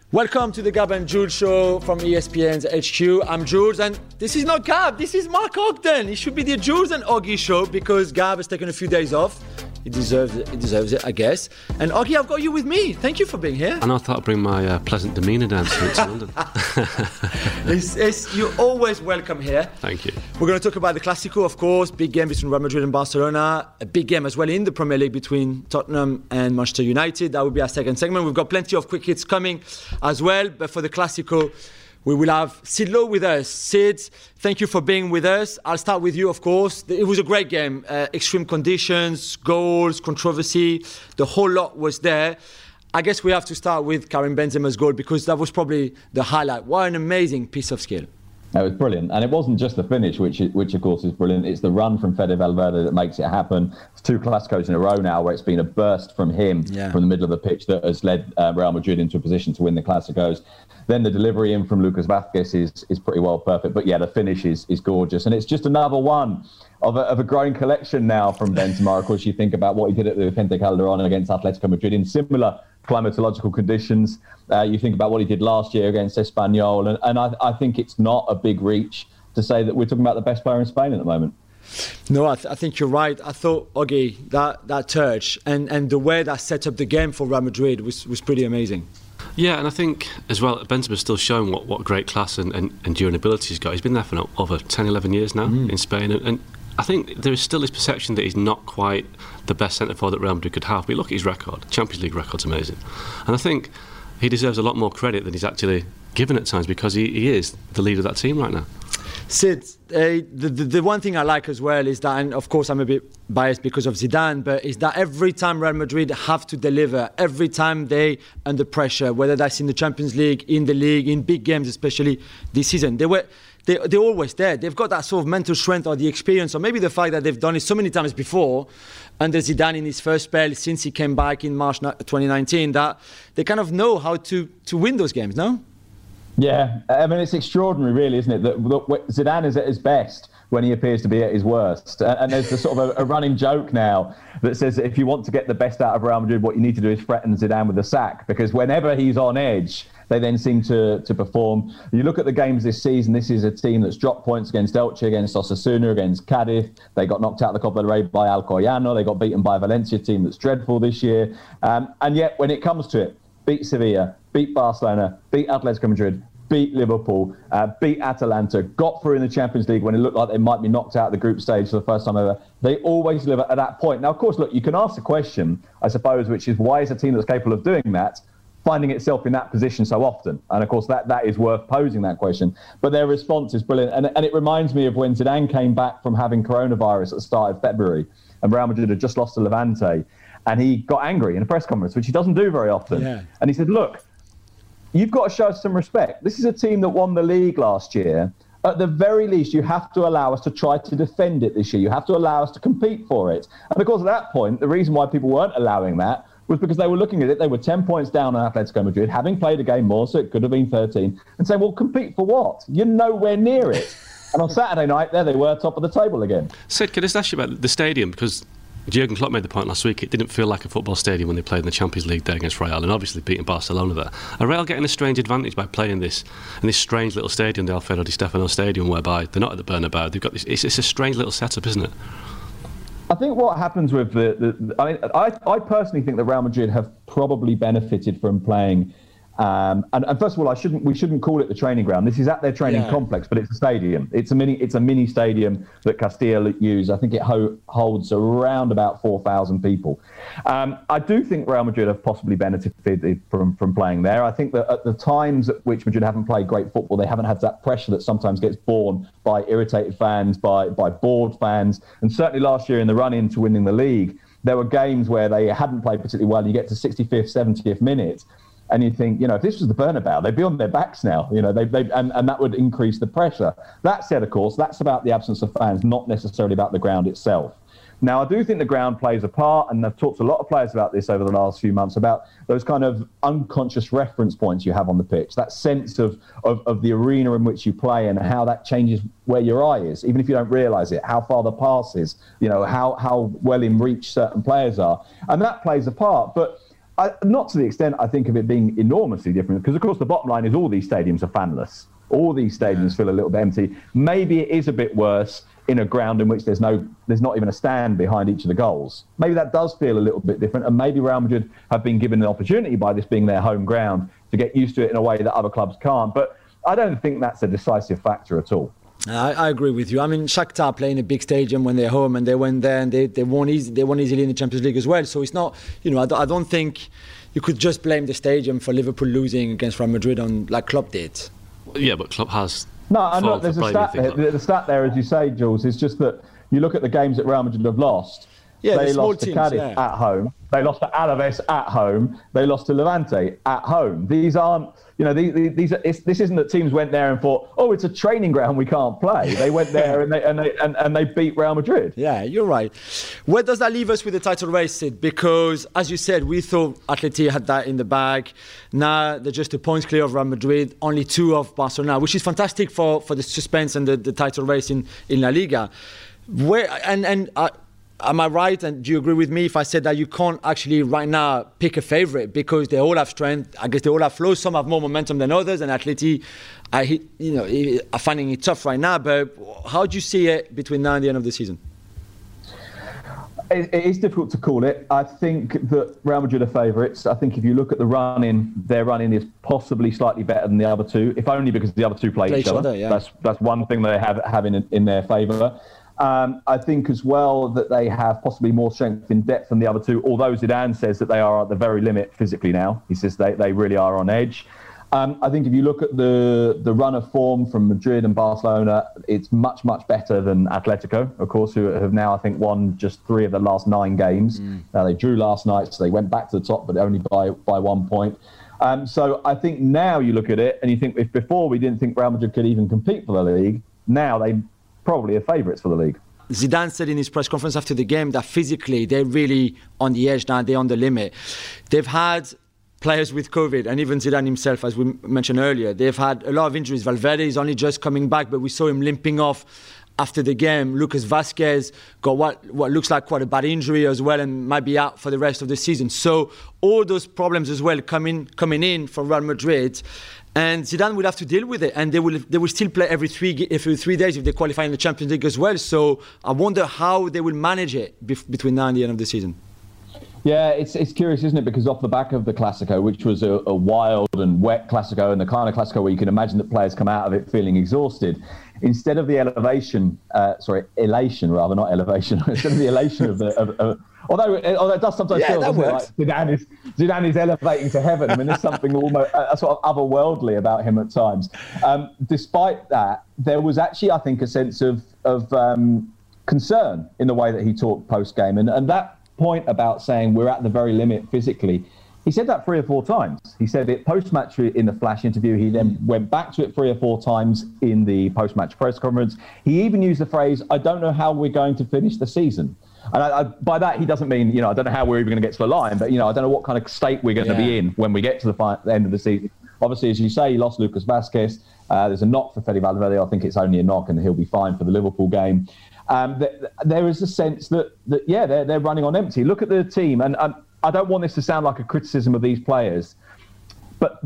Welcome to the Gab and Jules show from ESPN's HQ. I'm Jules, and this is not Gab, this is Mark Ogden. It should be the Jules and Oggy show because Gab has taken a few days off. He deserves it, I guess. And Oggy, I've got you with me. Thank you for being here. And I thought I'd bring my pleasant demeanour down to London. You're always welcome here. Thank you. We're going to talk about the Clásico, of course, big game between Real Madrid and Barcelona, a big game as well in the Premier League between Tottenham and Manchester United. That will be our second segment. We've got plenty of quick hits coming as well, but for the Clásico, we will have Sid Lowe with us. Sid, thank you for being with us. I'll start with you, of course. It was a great game. Extreme conditions, goals, controversy. The whole lot was there. I guess we have to start with Karim Benzema's goal because that was probably the highlight. What an amazing piece of skill. It was brilliant. And it wasn't just the finish, which of course is brilliant. It's the run from Fede Valverde that makes it happen. It's 2 Clásicos in a row now where it's been a burst from him from the middle of the pitch that has led Real Madrid into a position to win the Clásicos. Then the delivery in from Lucas Vázquez is pretty well perfect. But yeah, the finish is gorgeous. And it's just another one of a growing collection now from Benzema. Of course, you think about what he did at the Vicente Calderón against Atletico Madrid in similar climatological conditions. You think about what he did last year against Espanyol. And I think it's not a big reach to say that we're talking about the best player in Spain at the moment. No, I think you're right. I thought, Oggy, that touch and the way that set up the game for Real Madrid was pretty amazing. Yeah, and I think as well, Benzema's still showing what great class and enduring ability he's got. He's been there for over 10, 11 years now in Spain. And I think there is still this perception that he's not quite the best centre-forward that Real Madrid could have. But look at his record. Champions League record's amazing. And I think he deserves a lot more credit than he's actually given at times because he is the leader of that team right now. Sid, the one thing I like as well is that, and of course I'm a bit biased because of Zidane, but is that every time Real Madrid have to deliver, every time they under pressure, whether that's in the Champions League, in the league, in big games, especially this season, they're always there. They've got that sort of mental strength or the experience, or maybe the fact that they've done it so many times before under Zidane in his first spell since he came back in March 2019, that they kind of know how to win those games, no? Yeah, I mean, it's extraordinary, really, isn't it, that Zidane is at his best when he appears to be at his worst. And there's a sort of a running joke now that says that if you want to get the best out of Real Madrid, what you need to do is threaten Zidane with a sack, because whenever he's on edge, they then seem to perform. You look at the games this season, this is a team that's dropped points against Elche, against Osasuna, against Cadiz. They got knocked out of the Copa del Rey by Alcoyano. They got beaten by Valencia, team that's dreadful this year. And yet, when it comes to it, beat Sevilla, beat Barcelona, beat Atletico Madrid, beat Liverpool, beat Atalanta, got through in the Champions League when it looked like they might be knocked out of the group stage for the first time ever. They always deliver at that point. Now, of course, look, you can ask the question, I suppose, which is why is a team that's capable of doing that finding itself in that position so often? And of course, that is worth posing that question. But their response is brilliant. And it reminds me of when Zidane came back from having coronavirus at the start of February and Real Madrid had just lost to Levante. And he got angry in a press conference, which he doesn't do very often. Yeah. And he said, look, you've got to show us some respect. This is a team that won the league last year. At the very least, you have to allow us to try to defend it this year. You have to allow us to compete for it. And of course, at that point, the reason why people weren't allowing that was because they were looking at it. They were 10 points down on Atletico Madrid, having played a game more, so it could have been 13, and saying, well, compete for what? You're nowhere near it. And on Saturday night, there they were, top of the table again. Sid, can I just ask you about the stadium? Because Jurgen Klopp made the point last week, it didn't feel like a football stadium when they played in the Champions League there against Real, and obviously beating Barcelona there. Are Real getting a strange advantage by playing this in this strange little stadium, the Alfredo Di Stefano Stadium, whereby they're not at the Bernabeu? They've got this. It's a strange little setup, isn't it? I think what happens with I personally think that Real Madrid have probably benefited from playing. And first of all, we shouldn't call it the training ground. This is at their training complex, but it's a stadium. It's a mini stadium that Castilla use. I think it holds around about 4,000 people. I do think Real Madrid have possibly benefited from playing there. I think that at the times at which Madrid haven't played great football, they haven't had that pressure that sometimes gets borne by irritated fans, by bored fans. And certainly last year in the run-in to winning the league, there were games where they hadn't played particularly well. You get to 65th, 70th minute, and you think, if this was the Bernabeu, they'd be on their backs now. And that would increase the pressure. That said, of course, that's about the absence of fans, not necessarily about the ground itself. Now, I do think the ground plays a part, and I've talked to a lot of players about this over the last few months, about those kind of unconscious reference points you have on the pitch, that sense of the arena in which you play and how that changes where your eye is, even if you don't realise it, how far the pass is, how well in reach certain players are. And that plays a part. But Not to the extent I think of it being enormously different, because of course the bottom line is all these stadiums are fanless. All these stadiums feel a little bit empty. Maybe it is a bit worse in a ground in which there's not even a stand behind each of the goals. Maybe that does feel a little bit different, and maybe Real Madrid have been given an opportunity by this being their home ground to get used to it in a way that other clubs can't. But I don't think that's a decisive factor at all. I agree with you. I mean, Shakhtar play in a big stadium when they're home, and they went there and they won easily in the Champions League as well. So it's not, I don't think you could just blame the stadium for Liverpool losing against Real Madrid like Klopp did. Yeah, but Klopp has. No, and look, there's a stat there. The stat there, as you say, Jules, is just that you look at the games that Real Madrid have lost. Yeah, they lost teams, to Cadiz at home. They lost to Alaves at home. They lost to Levante at home. These aren't, this isn't that teams went there and thought, oh, it's a training ground, we can't play. They went there and they beat Real Madrid. Yeah, you're right. Where does that leave us with the title race, Sid? Because, as you said, we thought Atleti had that in the bag. Now they're just 2 points clear of Real Madrid, only 2 of Barcelona, which is fantastic for the suspense and the title race in La Liga. Am I right, and do you agree with me if I said that you can't actually right now pick a favourite because they all have strength? I guess they all have flaws. Some have more momentum than others, and Atleti are finding it tough right now. But how do you see it between now and the end of the season? It is difficult to call it. I think that Real Madrid are favourites. I think if you look at the run-in, their run-in is possibly slightly better than the other two, if only because the other two play each other. Yeah. That's one thing they have in their favour. I think as well that they have possibly more strength in depth than the other two, although Zidane says that they are at the very limit physically now. He says they really are on edge. I think if you look at the run of form from Madrid and Barcelona, it's much, much better than Atletico, of course, who have now, I think, won just 3 of the last 9 games. Now, they drew last night, so they went back to the top, but only by 1 point. So I think now you look at it and you think, if before we didn't think Real Madrid could even compete for the league, now they probably are favourites for the league. Zidane said in his press conference after the game that physically they're really on the edge now, they're on the limit. They've had players with COVID, and even Zidane himself, as we mentioned earlier, they've had a lot of injuries. Valverde is only just coming back, but we saw him limping off after the game. Lucas Vazquez got what looks like quite a bad injury as well, and might be out for the rest of the season. So all those problems as well coming in for Real Madrid. And Zidane will have to deal with it, and they will still play every 3 days if they qualify in the Champions League as well. So I wonder how they will manage it between now and the end of the season. Yeah, it's curious, isn't it? Because off the back of the Clásico, which was a wild and wet Clásico, and the kind of Clásico where you can imagine that players come out of it feeling exhausted, instead of the elation although it does sometimes feel like Zidane is elevating to heaven. I mean, there's something almost sort of otherworldly about him at times. Despite that, there was actually, I think, a sense of concern in the way that he talked post-game. And that point about saying we're at the very limit physically, he said that 3 or 4 times. He said it post-match in the Flash interview. He then went back to it 3 or 4 times in the post-match press conference. He even used the phrase, I don't know how we're going to finish the season. And by that, he doesn't mean, I don't know how we're even going to get to the line, but, I don't know what kind of state we're going to be in when we get to the end of the season. Obviously, as you say, he lost Lucas Vazquez. There's a knock for Fede Valverde. I think it's only a knock and he'll be fine for the Liverpool game. There is a sense that they're running on empty. Look at the team, and I don't want this to sound like a criticism of these players, but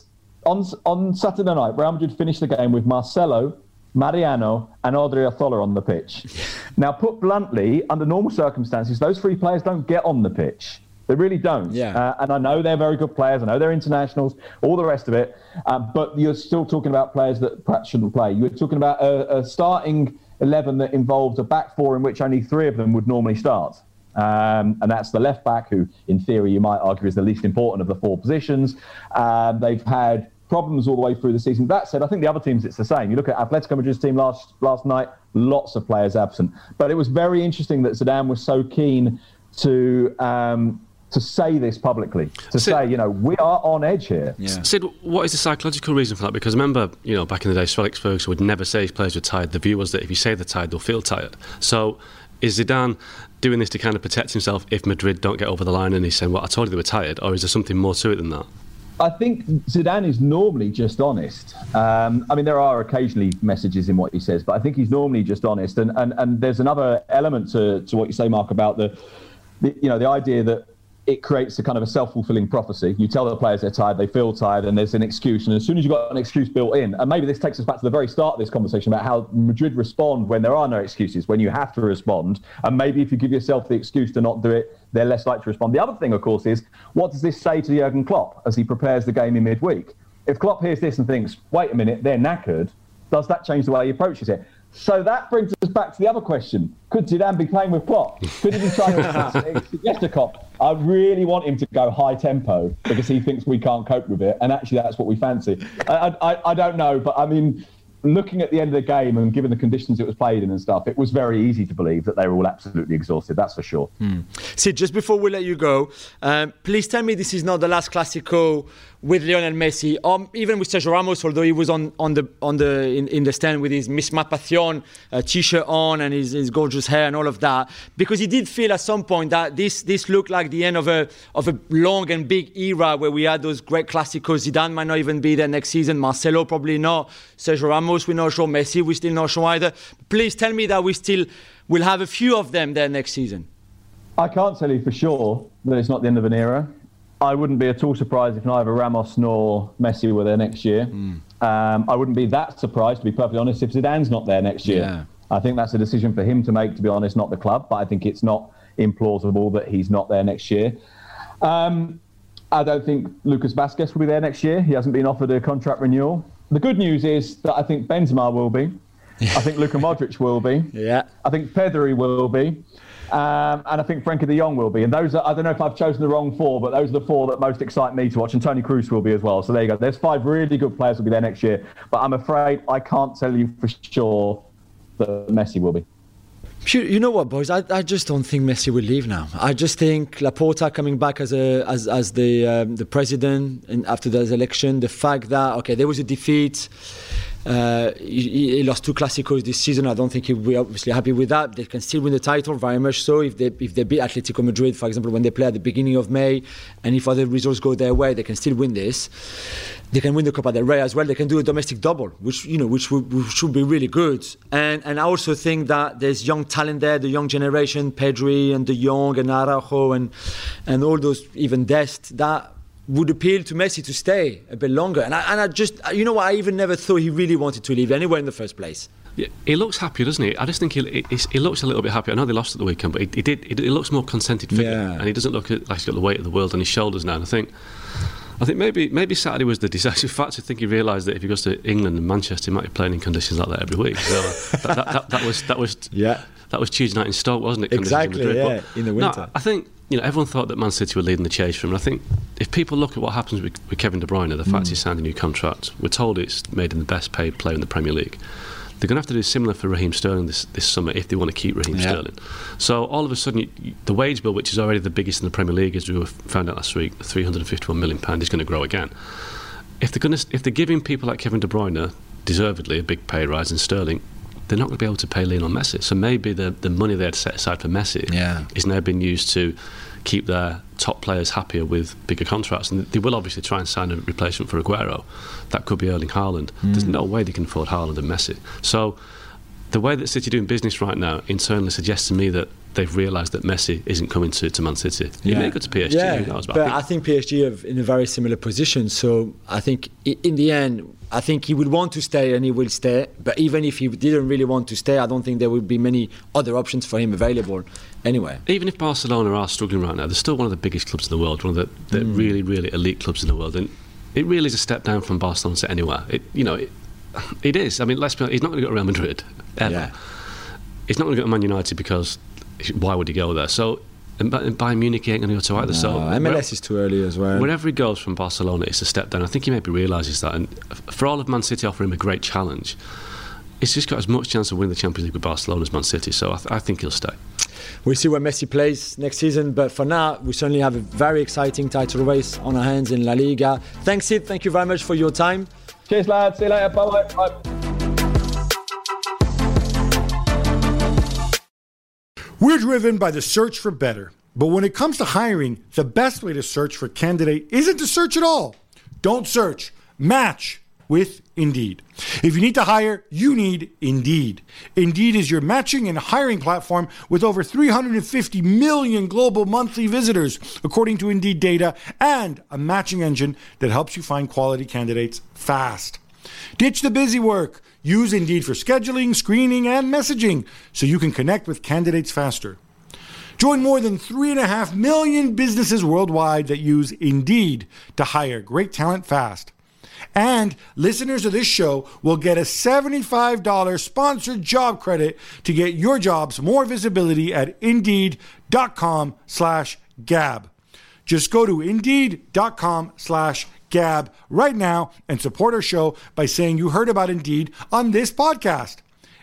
on Saturday night, Real Madrid finished the game with Marcelo, Mariano and Odriozola on the pitch. Now, put bluntly, under normal circumstances, those 3 players don't get on the pitch. They really don't. Yeah. And I know they're very good players. I know they're internationals, all the rest of it. But you're still talking about players that perhaps shouldn't play. You're talking about a starting 11 that involves a back 4 in which only 3 of them would normally start. And that's the left back, who, in theory, you might argue is the least important of the 4 positions. They've had problems all the way through the season. That said, I think the other teams, it's the same. You look at Atletico Madrid's team last night, lots of players absent. But it was very interesting that Zidane was so keen to say this publicly, say, we are on edge here. Yeah. Sid, what is the psychological reason for that? Because remember, back in the day, Sir Alex Ferguson would never say his players were tired. The view was that if you say they're tired, they'll feel tired. So is Zidane doing this to kind of protect himself if Madrid don't get over the line and he's saying, well, I told you they were tired? Or is there something more to it than that? I think Zidane is normally just honest. There are occasionally messages in what he says, but I think he's normally just honest. And there's another element to what you say, Mark, about the idea that it creates a kind of a self-fulfilling prophecy. You tell the players they're tired, they feel tired, and there's an excuse. And as soon as you've got an excuse built in, and maybe this takes us back to the very start of this conversation about how Madrid respond when there are no excuses, when you have to respond. And maybe if you give yourself the excuse to not do it, they're less likely to respond. The other thing, of course, is what does this say to Jurgen Klopp as he prepares the game in midweek? If Klopp hears this and thinks, wait a minute, they're knackered, does that change the way he approaches it? So that brings us back to the other question. Could Zidane be playing with Klopp? Could he be trying to suggest to Klopp, I really want him to go high tempo because he thinks we can't cope with it, and actually that's what we fancy. I don't know, but I mean, looking at the end of the game and given the conditions it was played in and stuff, it was very easy to believe that they were all absolutely exhausted, that's for sure. Sid, just before we let you go, please tell me this is not the last Clásico with Lionel Messi, or even with Sergio Ramos, although he was in the stand with his Misma Pasión t-shirt on and his gorgeous hair and all of that, because he did feel at some point that this looked like the end of a long and big era where we had those great Clásicos. Zidane might not even be there next season, Marcelo probably not, Sergio Ramos we're not sure, Messi we're still not sure either. Please tell me that we still will have a few of them there next season. I can't tell you for sure that it's not the end of an era. I wouldn't be at all surprised if neither Ramos nor Messi were there next year. I wouldn't be that surprised, to be perfectly honest, if Zidane's not there next year. Yeah. I think that's a decision for him to make, to be honest, not the club. But I think it's not implausible that he's not there next year. I don't think Lucas Vázquez will be there next year. He hasn't been offered a contract renewal. The good news is that I think Benzema will be. I think Luka Modric will be. Yeah. I think Pedri will be. And I think Frenkie de Jong will be. And those are, I don't know if I've chosen the wrong four, but those are the four that most excite me to watch. And Toni Kroos will be as well. So there you go. There's 5 really good players will be there next year. But I'm afraid I can't tell you for sure that Messi will be. You know what, boys? I just don't think Messi will leave now. I just think Laporta coming back as the president and after the election, the fact that there was a defeat. He lost 2 Clásicos this season. I don't think he'll be obviously happy with that. They can still win the title, very much so. If they beat Atletico Madrid, for example, when they play at the beginning of May, and if other results go their way, they can still win this. They can win the Copa del Rey as well. They can do a domestic double, which should be really good. And I also think that there's young talent there, the young generation, Pedri and De Jong and Araujo and all those, even Dest, that would appeal to Messi to stay a bit longer. And I just, I even never thought he really wanted to leave anywhere in the first place. Yeah, he looks happy, doesn't he? I just think he looks a little bit happy. I know they lost at the weekend, but he looks more contented figure, and he doesn't look like he's got the weight of the world on his shoulders now. And I think maybe Saturday was the decisive factor. I think he realised that if he goes to England and Manchester, he might be playing in conditions like that every week. So that was Tuesday night in Stoke, wasn't it? Exactly, yeah, in the winter. No, I think everyone thought that Man City were leading the chase for him. And I think if people look at what happens with Kevin De Bruyne, the fact he signed a new contract, we're told it's made him the best paid player in the Premier League. They're going to have to do similar for Raheem Sterling this summer if they want to keep Raheem Sterling. So all of a sudden, the wage bill, which is already the biggest in the Premier League, as we found out last week, £351 million, is going to grow again. If they're giving people like Kevin De Bruyne deservedly a big pay rise in Sterling, they're not going to be able to pay Lionel Messi. So maybe the money they had set aside for Messi is now being used to keep their top players happier with bigger contracts. And they will obviously try and sign a replacement for Aguero. That could be Erling Haaland. There's no way they can afford Haaland and Messi. So the way that City are doing business right now internally suggests to me that they've realised that Messi isn't coming to Man City. He may go to PSG, who knows? But I think PSG are in a very similar position. So I think in the end, I think he would want to stay and he will stay. But even if he didn't really want to stay, I don't think there would be many other options for him available anyway. Even if Barcelona are struggling right now, they're still one of the biggest clubs in the world, one of the really, really elite clubs in the world. And it really is a step down from Barcelona to anywhere. It is. I mean, let's be honest, he's not going to go to Real Madrid, ever. Yeah. He's not going to go to Man United because why would he go there? So, and Bayern Munich ain't going to go to either. No, so MLS is too early as well. Wherever he goes from Barcelona, it's a step down. I think he maybe realises that. And for all of Man City offering him a great challenge, he's just got as much chance of winning the Champions League with Barcelona as Man City. So I think he'll stay. We'll see where Messi plays next season, but for now, we certainly have a very exciting title race on our hands in La Liga. Thanks, Sid. Thank you very much for your time. Cheers, lads. See you later. Bye-bye. Bye. We're driven by the search for better. But when it comes to hiring, the best way to search for a candidate isn't to search at all. Don't search. Match with Indeed. If you need to hire, you need Indeed. Indeed is your matching and hiring platform with over 350 million global monthly visitors, according to Indeed data, and a matching engine that helps you find quality candidates fast. Ditch the busy work. Use Indeed for scheduling, screening, and messaging so you can connect with candidates faster. Join more than 3.5 million businesses worldwide that use Indeed to hire great talent fast. And listeners of this show will get a $75 sponsored job credit to get your jobs more visibility at Indeed.com/Gab. Just go to Indeed.com/Gab right now and support our show by saying you heard about Indeed on this podcast.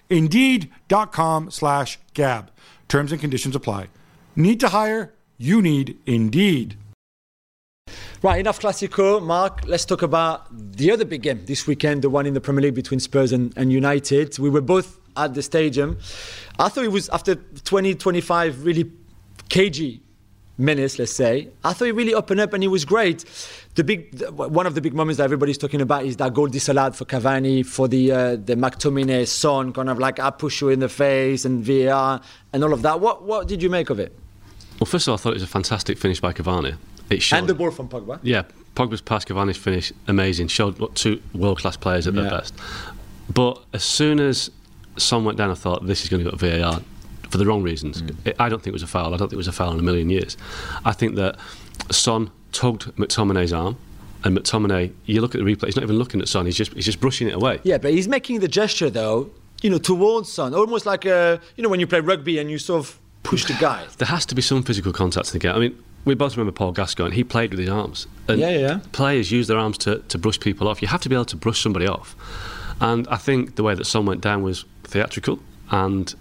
Indeed.com/Gab. Terms and conditions apply. Need to hire? You need Indeed. Right, enough Classico. Mark, let's talk about the other big game this weekend, the one in the Premier League between Spurs and United. We were both at the stadium. I thought it was, after 20-25 really cagey minutes, let's say, I thought it really opened up and it was great. One of the big moments that everybody's talking about is that goal disallowed for Cavani, for the McTominay Son, kind of like I push you in the face and VAR and all of that. What did you make of it? Well, first of all, I thought it was a fantastic finish by Cavani. And the ball from Pogba. Yeah, Pogba's pass, Cavani's finish, amazing. Showed what two world-class players at their best. But as soon as Son went down, I thought this is going to go to VAR for the wrong reasons. I don't think it was a foul. I don't think it was a foul in a million years. I think that Son tugged McTominay's arm, and McTominay, you look at the replay, he's not even looking at Son. He's just brushing it away. Yeah, but he's making the gesture though, towards Son, almost like when you play rugby and you sort of push the guy. There has to be some physical contact in the game. I mean, we both remember Paul Gascoigne. He played with his arms. And players use their arms to brush people off. You have to be able to brush somebody off. And I think the way that Son went down was theatrical. And,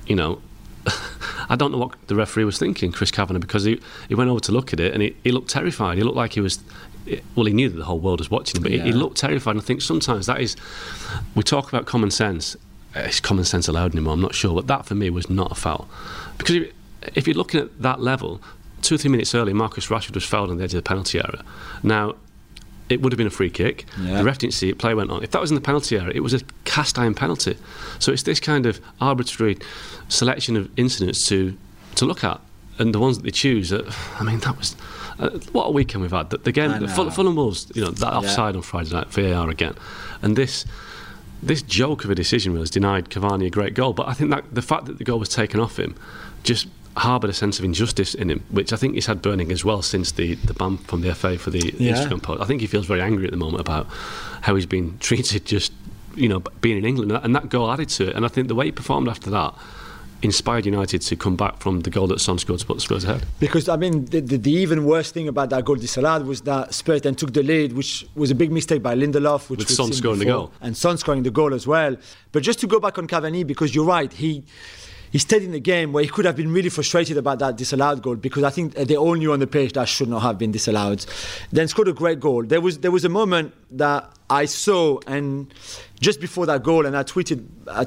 I don't know what the referee was thinking, Chris Kavanagh, because he went over to look at it and he looked terrified. He looked like he was... Well, he knew that the whole world was watching him, but he looked terrified. And I think sometimes that is... We talk about common sense. Is common sense allowed anymore? I'm not sure. But that, for me, was not a foul. Because if you're looking at that level... 2 or 3 minutes earlier, Marcus Rashford was fouled on the edge of the penalty area. Now, it would have been a free kick. Yeah. The ref didn't see it, play went on. If that was in the penalty area, it was a cast iron penalty. So it's this kind of arbitrary selection of incidents to look at. And the ones that they choose, that was... what a weekend we've had. The game, Fulham Wolves, that offside on Friday night, VAR again. And this joke of a decision really has denied Cavani a great goal. But I think that the fact that the goal was taken off him just harboured a sense of injustice in him, which I think he's had burning as well since the ban from the FA for the Instagram post. I think he feels very angry at the moment about how he's been treated just, being in England, and that goal added to it. And I think the way he performed after that inspired United to come back from the goal that Son scored to put the Spurs ahead. Because, the even worse thing about that goal disallowed was that Spurs then took the lead, which was a big mistake by Lindelof, which with Son scoring the goal. And Son scoring the goal as well. But just to go back on Cavani, because you're right, he stayed in the game where he could have been really frustrated about that disallowed goal, because I think they all knew on the pitch that should not have been disallowed. Then scored a great goal. There was a moment that I saw, and just before that goal, and I tweeted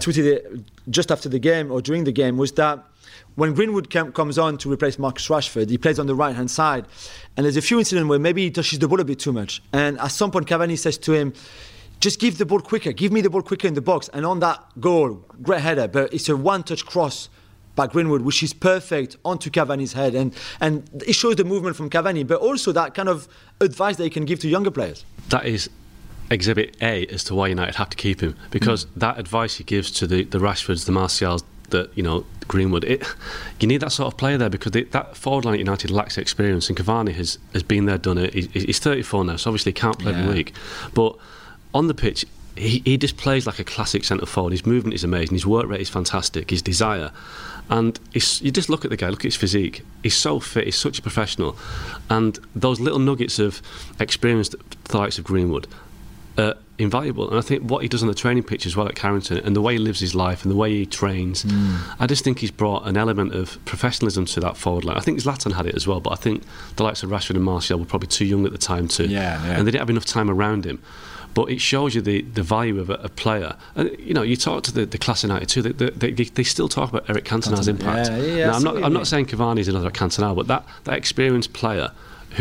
it just after the game or during the game, was that when Greenwood comes on to replace Marcus Rashford, he plays on the right-hand side, and there's a few incidents where maybe he touches the ball a bit too much. And at some point, Cavani says to him, just give the ball quicker, give me the ball quicker in the box. And on that goal, great header, but it's a one-touch cross by Greenwood, which is perfect onto Cavani's head. And it shows the movement from Cavani, but also that kind of advice that he can give to younger players. That is exhibit A as to why United have to keep him, because that advice he gives to the Rashfords, the Martials, Greenwood, you need that sort of player there, because that forward line at United lacks experience, and Cavani has been there, done it. He's 34 now, so obviously he can't play in the league. But on the pitch, he just plays like a classic centre forward. His movement is amazing, his work rate is fantastic, his desire. And you just look at the guy, look at his physique. He's so fit, he's such a professional. And those little nuggets of experience, the likes of Greenwood, are invaluable. And I think what he does on the training pitch as well at Carrington, and the way he lives his life and the way he trains, I just think he's brought an element of professionalism to that forward line. I think Zlatan had it as well, but I think the likes of Rashford and Martial were probably too young at the time and they didn't have enough time around him. But it shows you the value of a player. And you talk to the class of 92, they still talk about Eric Cantona's impact. Now, I'm not saying Cavani's another Cantona, but that experienced player who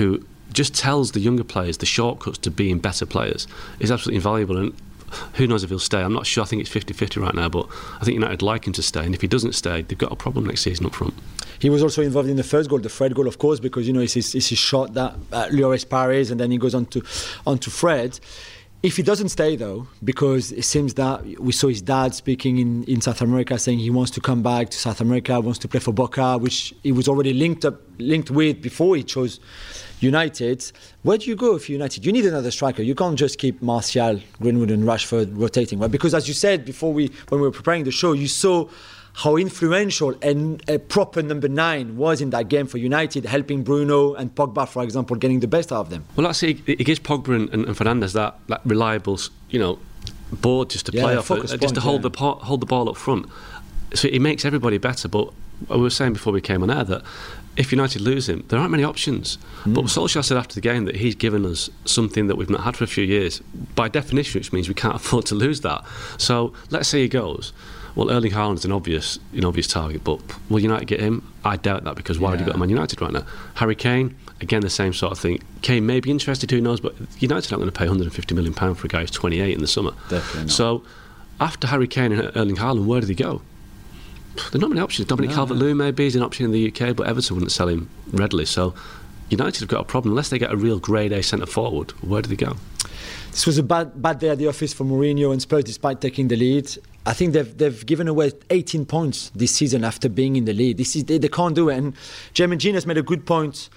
just tells the younger players the shortcuts to being better players is absolutely invaluable. And who knows if he'll stay? I'm not sure. I think it's 50-50 right now, but I think United like him to stay, and if he doesn't stay, they've got a problem next season up front. He was also involved in the first goal, the Fred goal, of course, because it's his shot that Lloris parries, and then he goes on to Fred. If he doesn't stay, though, because it seems that we saw his dad speaking in South America saying he wants to come back to South America, wants to play for Boca, which he was already linked with before he chose United. Where do you go if you're United? You need another striker. You can't just keep Martial, Greenwood and Rashford rotating, right? Because as you said before, when we were preparing the show, you saw how influential and a proper number 9 was in that game for United, helping Bruno and Pogba, for example, getting the best out of them. Well, that's it. It gives Pogba and Fernandes that reliable, board just to play off, just to hold the ball up front. So it makes everybody better. But we were saying before we came on air that if United lose him, there aren't many options. But Solskjaer said after the game that he's given us something that we've not had for a few years, by definition, which means we can't afford to lose that. So let's say he goes. Well, Erling Haaland's an obvious target, but will United get him? I doubt that, because why would you go to Man United right now? Harry Kane, again, the same sort of thing. Kane may be interested, who knows, but United aren't going to pay £150 million for a guy who's 28 in the summer. Definitely not. So after Harry Kane and Erling Haaland, where do they go? There are not many options. Dominic Calvert-Lewin maybe is an option in the UK, but Everton wouldn't sell him readily. So United have got a problem. Unless they get a real grade A centre forward, where do they go? This was a bad day at the office for Mourinho and Spurs, despite taking the lead. I think they've given away 18 points this season after being in the lead. They can't do it. And Jermaine Jean has made a good point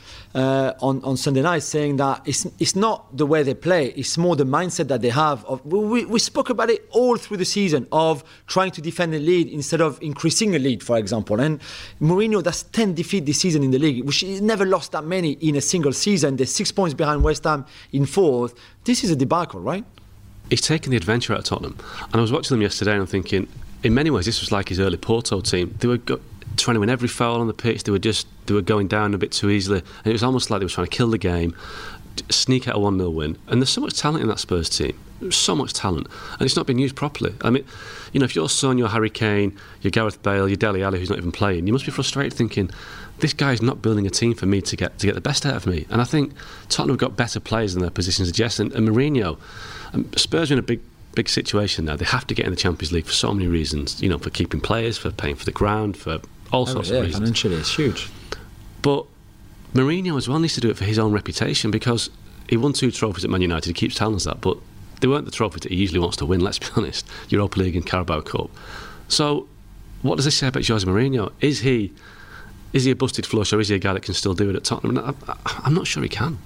on Sunday night, saying that it's not the way they play, it's more the mindset that they have. We spoke about it all through the season, of trying to defend the lead instead of increasing a lead, for example. And Mourinho, that's 10 defeats this season in the league, which he never lost that many in a single season. They're 6 points behind West Ham in 4th. This is a debacle, right? He's taken the adventure out of Tottenham. And I was watching them yesterday and I'm thinking, in many ways, this was like his early Porto team. They were trying to win every foul on the pitch. They were going down a bit too easily. And it was almost like they were trying to kill the game, sneak out a 1-0 win. And there's so much talent in that Spurs team. There's so much talent. And it's not being used properly. I mean, if you're Son, you're Harry Kane, you're Gareth Bale, you're Dele Alli, who's not even playing, you must be frustrated thinking, this guy's not building a team for me to get the best out of me. And I think Tottenham have got better players than their positions suggest. And Mourinho, Spurs are in a big situation now. They have to get in the Champions League for so many reasons, for keeping players, for paying for the ground, for all sorts of reasons. Financially, it's huge. But Mourinho as well needs to do it for his own reputation, because he won 2 trophies at Man United. He keeps telling us that, but they weren't the trophies that he usually wants to win, let's be honest. Europa League and Carabao Cup. So what does this say about Jose Mourinho? Is he a busted flush, or is he a guy that can still do it at Tottenham? I'm not sure he can.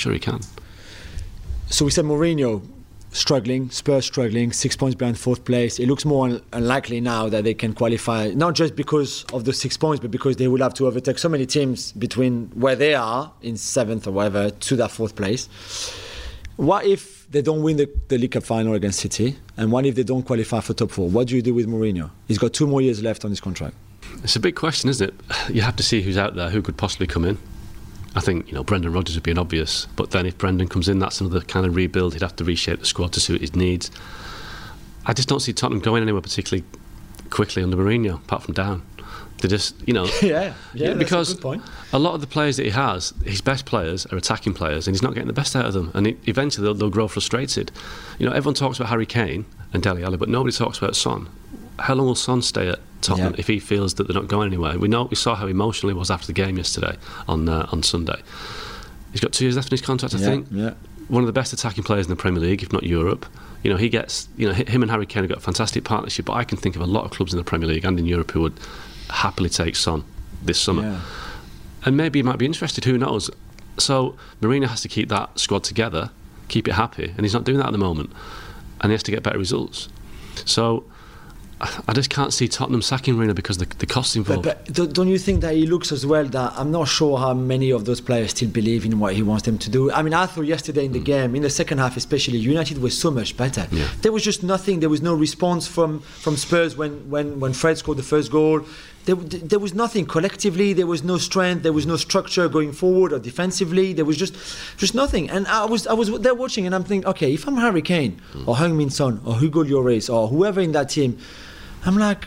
So we said Mourinho struggling, Spurs struggling, 6 points behind 4th place. It looks more unlikely now that they can qualify, not just because of the 6 points, but because they will have to overtake so many teams between where they are in 7th or whatever to that 4th place. What if they don't win the League Cup final against City? And what if they don't qualify for top 4? What do you do with Mourinho? He's got 2 more years left on his contract. It's a big question, isn't it? You have to see who's out there, who could possibly come in. I think Brendan Rodgers would be an obvious, but then if Brendan comes in, that's another kind of rebuild. He'd have to reshape the squad to suit his needs. I just don't see Tottenham going anywhere particularly quickly under Mourinho, apart from down. They just, yeah, because that's a good point. A lot of the players that he has, his best players are attacking players, and he's not getting the best out of them. And eventually they'll grow frustrated. Everyone talks about Harry Kane and Dele Alli, but nobody talks about Son. How long will Son stay at Tottenham if he feels that they're not going anywhere? We saw how emotional he was after the game yesterday on Sunday. He's got 2 years left in his contract, I think. Yeah. One of the best attacking players in the Premier League, if not Europe. He gets, him and Harry Kane have got a fantastic partnership, but I can think of a lot of clubs in the Premier League and in Europe who would happily take Son this summer. Yeah. And maybe he might be interested, who knows? So Mourinho has to keep that squad together, keep it happy, and he's not doing that at the moment. And he has to get better results. So I just can't see Tottenham sacking Mourinho because the costs involved. But don't you think that he looks as well that I'm not sure how many of those players still believe in what he wants them to do? I mean, I thought yesterday in the game, in the second half especially, United was so much better. Yeah. There was just nothing. There was no response from Spurs when Fred scored the first goal. There was nothing collectively. There was no strength. There was no structure going forward or defensively. There was just nothing. And I was there watching, and I'm thinking, okay, if I'm Harry Kane or Heung-min Son or Hugo Lloris or whoever in that team, I'm like,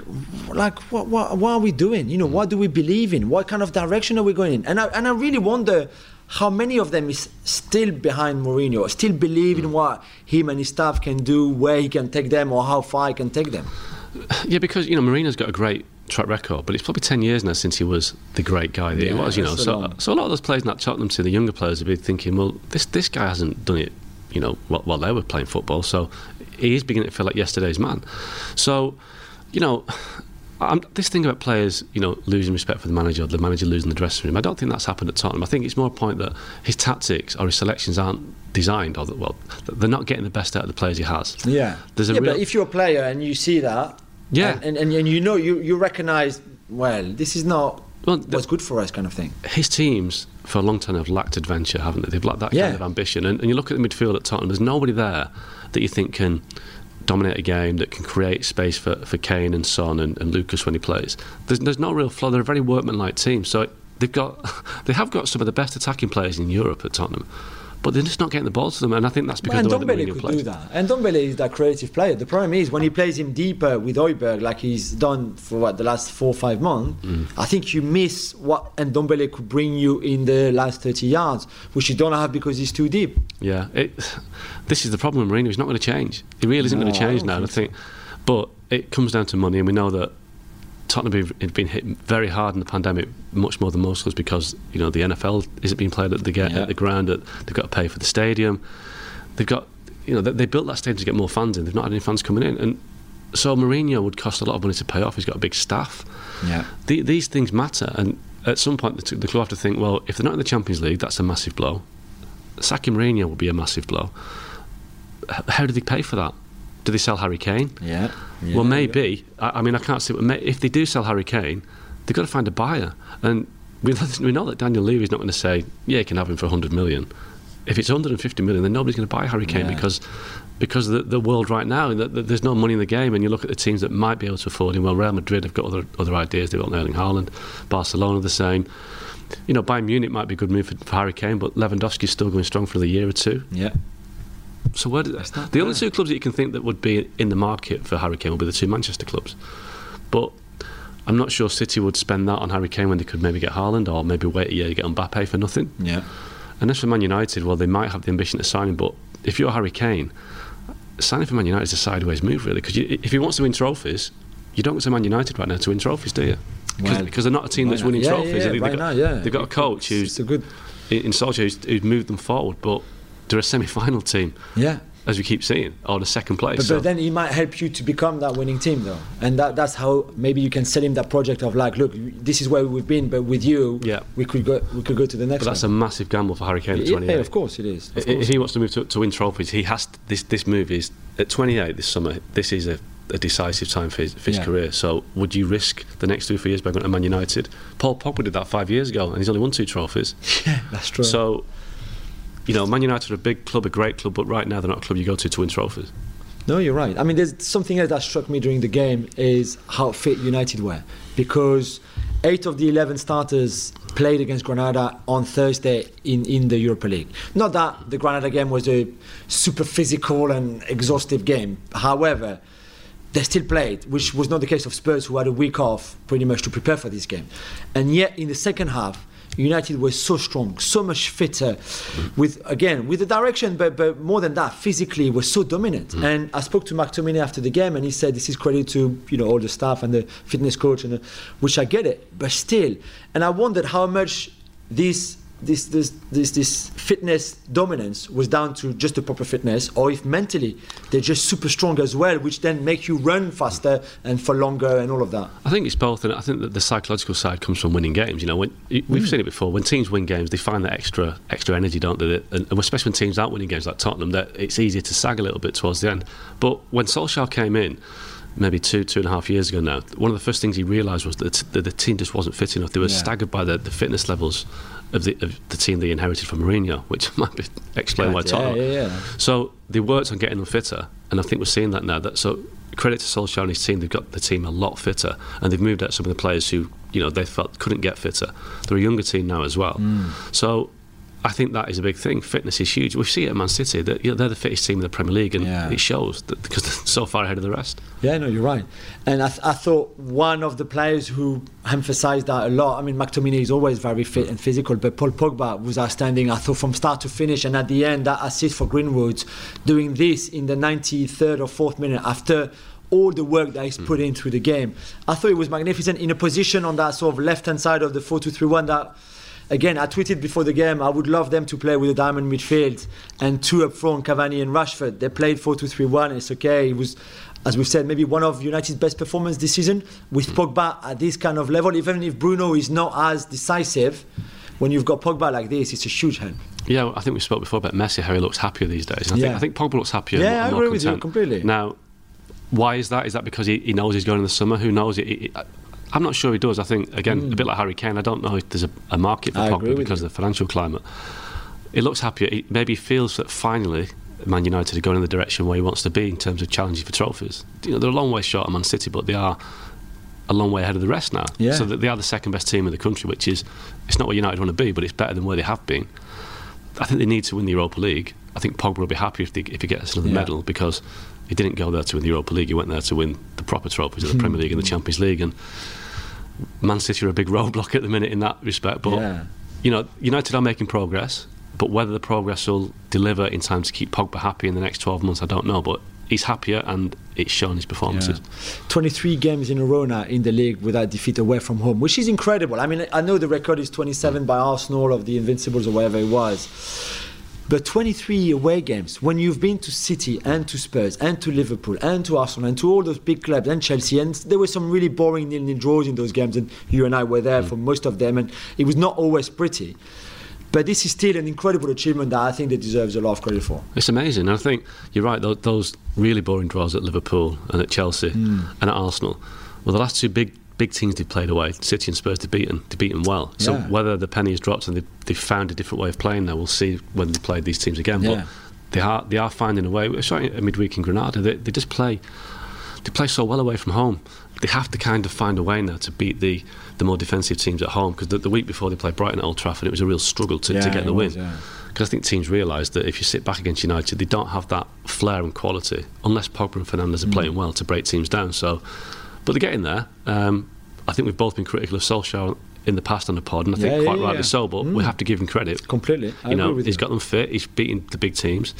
what are we doing? What do we believe in? What kind of direction are we going in? And I really wonder how many of them is still behind Mourinho, still believe in what him and his staff can do, where he can take them, or how far he can take them? Yeah, because Mourinho's got a great track record, but it's probably 10 years now since he was the great guy that he was. So a lot of those players in that Tottenham team, the younger players, would be thinking, well, this guy hasn't done it, while they were playing football. So he is beginning to feel like yesterday's man. So, this thing about players, losing respect for the manager, or the manager losing the dressing room, I don't think that's happened at Tottenham. I think it's more a point that his tactics or his selections aren't designed, or they're not getting the best out of the players he has. Yeah. But if you're a player and you see that, and you recognise, well, this is not what's good for us, kind of thing. His teams for a long time have lacked adventure, haven't they? They've lacked that kind of ambition. And you look at the midfield at Tottenham, there's nobody there that you think can dominate a game, that can create space for Kane and Son and Lucas when he plays. There's no real flow. They're a very workmanlike team. So they have got some of the best attacking players in Europe at Tottenham, but they're just not getting the ball to them, and I think that's because of the way that Mourinho plays. Do that. And Ndombele is that creative player. The problem is when he plays him deeper with Højbjerg, like he's done for the last 4 or 5 months, I think you miss what Ndombele could bring you in the last 30 yards, which you don't have because he's too deep. Yeah, this is the problem with Mourinho. He's not going to change. He really isn't going to change now. I think, but it comes down to money, and we know that Tottenham have been hit very hard in the pandemic, much more than most clubs, because the NFL isn't being played at the ground. They've got to pay for the stadium. They've got they built that stadium to get more fans in. They've not had any fans coming in, and so Mourinho would cost a lot of money to pay off. He's got a big staff. Yeah, these things matter, and at some point the club have to think, well, if they're not in the Champions League, that's a massive blow. Sacking Mourinho will be a massive blow. How do they pay for that? Do they sell Harry Kane? Yeah. Well, maybe. I mean, I can't see. If they do sell Harry Kane, they've got to find a buyer. And we know that Daniel Levy's not going to say, yeah, you can have him for 100 million. If it's 150 million, then nobody's going to buy Harry Kane because the world right now, there's no money in the game. And you look at the teams that might be able to afford him. Well, Real Madrid have got other ideas. They've got Erling Haaland. Barcelona the same. Bayern Munich might be a good move for Harry Kane, but Lewandowski's still going strong for the year or two. Yeah. So the only two clubs that you can think that would be in the market for Harry Kane will be the two Manchester clubs. But I'm not sure City would spend that on Harry Kane when they could maybe get Haaland, or maybe wait a year to get Mbappe for nothing. Yeah. And as for Man United, well, they might have the ambition to sign him, but if you're Harry Kane, signing for Man United is a sideways move, really, because if he wants to win trophies, you don't go to Man United right now to win trophies, do you? Because they're not a team that's winning trophies. They've got a coach who's in Solskjaer who's moved them forward, but they're a semi-final team, as we keep seeing, or the second place. But then he might help you to become that winning team, though, and that's how maybe you can sell him that project of like, look, this is where we've been, but with you, we could go to the next. But that's a massive gamble for Harry Kane at 28. Yeah, of course it is. If he wants to move to win trophies, he has this move is at 28 this summer. This is a decisive time for his career. So would you risk the next 2 or 3 years by going to Man United? Paul Pogba did that 5 years ago, and he's only won 2 trophies. Yeah, that's true. So, Man United are a big club, a great club, but right now they're not a club you go to win trophies. No, you're right. I mean, there's something else that struck me during the game is how fit United were, because 8 of the 11 starters played against Granada on Thursday in the Europa League. Not that the Granada game was a super physical and exhaustive game. However, they still played, which was not the case of Spurs, who had a week off pretty much to prepare for this game. And yet, in the second half, United were so strong, so much fitter, with the direction, but more than that, physically were so dominant. And I spoke to McTominay after the game, and he said this is credit to all the staff and the fitness coach, and which I get it, but still. And I wondered how much this fitness dominance was down to just the proper fitness, or if mentally they're just super strong as well, which then make you run faster and for longer and all of that. I think it's both, and I think that the psychological side comes from winning games. We've seen it before. When teams win games, they find that extra energy, don't they? And especially when teams aren't winning games like Tottenham, that it's easier to sag a little bit towards the end. But when Solskjaer came in, maybe 2.5 years ago now, one of the first things he realised was that the team just wasn't fit enough. They were staggered by the fitness levels of the team they inherited from Mourinho, which might explain why Tottenham. So they worked on getting them fitter, and I think we're seeing that now. So credit to Solskjaer and his team, they've got the team a lot fitter, and they've moved out some of the players who they felt couldn't get fitter. They're a younger team now as well. So I think that is a big thing. Fitness is huge. We see it at Man City that they're the fittest team in the Premier League, and it shows that because they're so far ahead of the rest. Yeah, no, you're right. And I thought one of the players who emphasised that a lot. I mean, McTominay is always very fit and physical, but Paul Pogba was outstanding. I thought from start to finish, and at the end, that assist for Greenwood, doing this in the 93rd or 4th minute after all the work that he's put into the game. I thought it was magnificent in a position on that sort of left-hand side of the 4-2-3-1 that. Again, I tweeted before the game, I would love them to play with a diamond midfield and 2 up front, Cavani and Rashford. They played 4-2-3-1, it's okay. It was, as we've said, maybe one of United's best performances this season with Pogba at this kind of level. Even if Bruno is not as decisive, when you've got Pogba like this, it's a huge help. Yeah, I think we spoke before about Messi, how he looks happier these days. And I think Pogba looks happier. Yeah, and I more agree with you content. completely. Now, why is that? Is that because he knows he's going in the summer? Who knows? I'm not sure he does. I think, again, a bit like Harry Kane, I don't know if there's a market for Pogba because of the financial climate. He looks happier. He maybe feels that finally Man United are going in the direction where he wants to be in terms of challenging for trophies. They're a long way short of Man City, but they are a long way ahead of the rest now. Yeah. So that they are the second best team in the country, which is, it's not where United want to be, but it's better than where they have been. I think they need to win the Europa League. I think Pogba will be happy if he gets another medal, because he didn't go there to win the Europa League. He went there to win the proper trophies of the Premier League and the Champions League. And Man City are a big roadblock at the minute in that respect. But United are making progress. But whether the progress will deliver in time to keep Pogba happy in the next 12 months, I don't know. But he's happier, and it's shown his performances. 23 games in a row now in the league without defeat away from home, which is incredible. I mean, I know the record is 27 by Arsenal of the Invincibles or whatever it was. But 23 away games, when you've been to City and to Spurs and to Liverpool and to Arsenal and to all those big clubs and Chelsea, and there were some really boring 0-0 draws in those games, and you and I were there for most of them, and it was not always pretty. But this is still an incredible achievement that I think they deserves a lot of credit for. It's amazing. And I think you're right, those really boring draws at Liverpool and at Chelsea and at Arsenal, well, the last two big teams they've played away, City and Spurs, they've beaten well. So whether the penny has dropped and they've found a different way of playing now, we'll see when they play these teams again. But they are finding a way. We're showing a midweek in Granada. They just play so well away from home. They have to kind of find a way now to beat the more defensive teams at home, because the week before they played Brighton at Old Trafford, it was a real struggle to get the win. Because I think teams realise that if you sit back against United, they don't have that flair and quality, unless Pogba and Fernandes are playing well, to break teams down. So, but they're getting there. I think we've both been critical of Solskjaer in the past on the pod, and I think quite rightly so, but we have to give him credit. Completely. I agree with he's got them fit, he's beaten the big teams.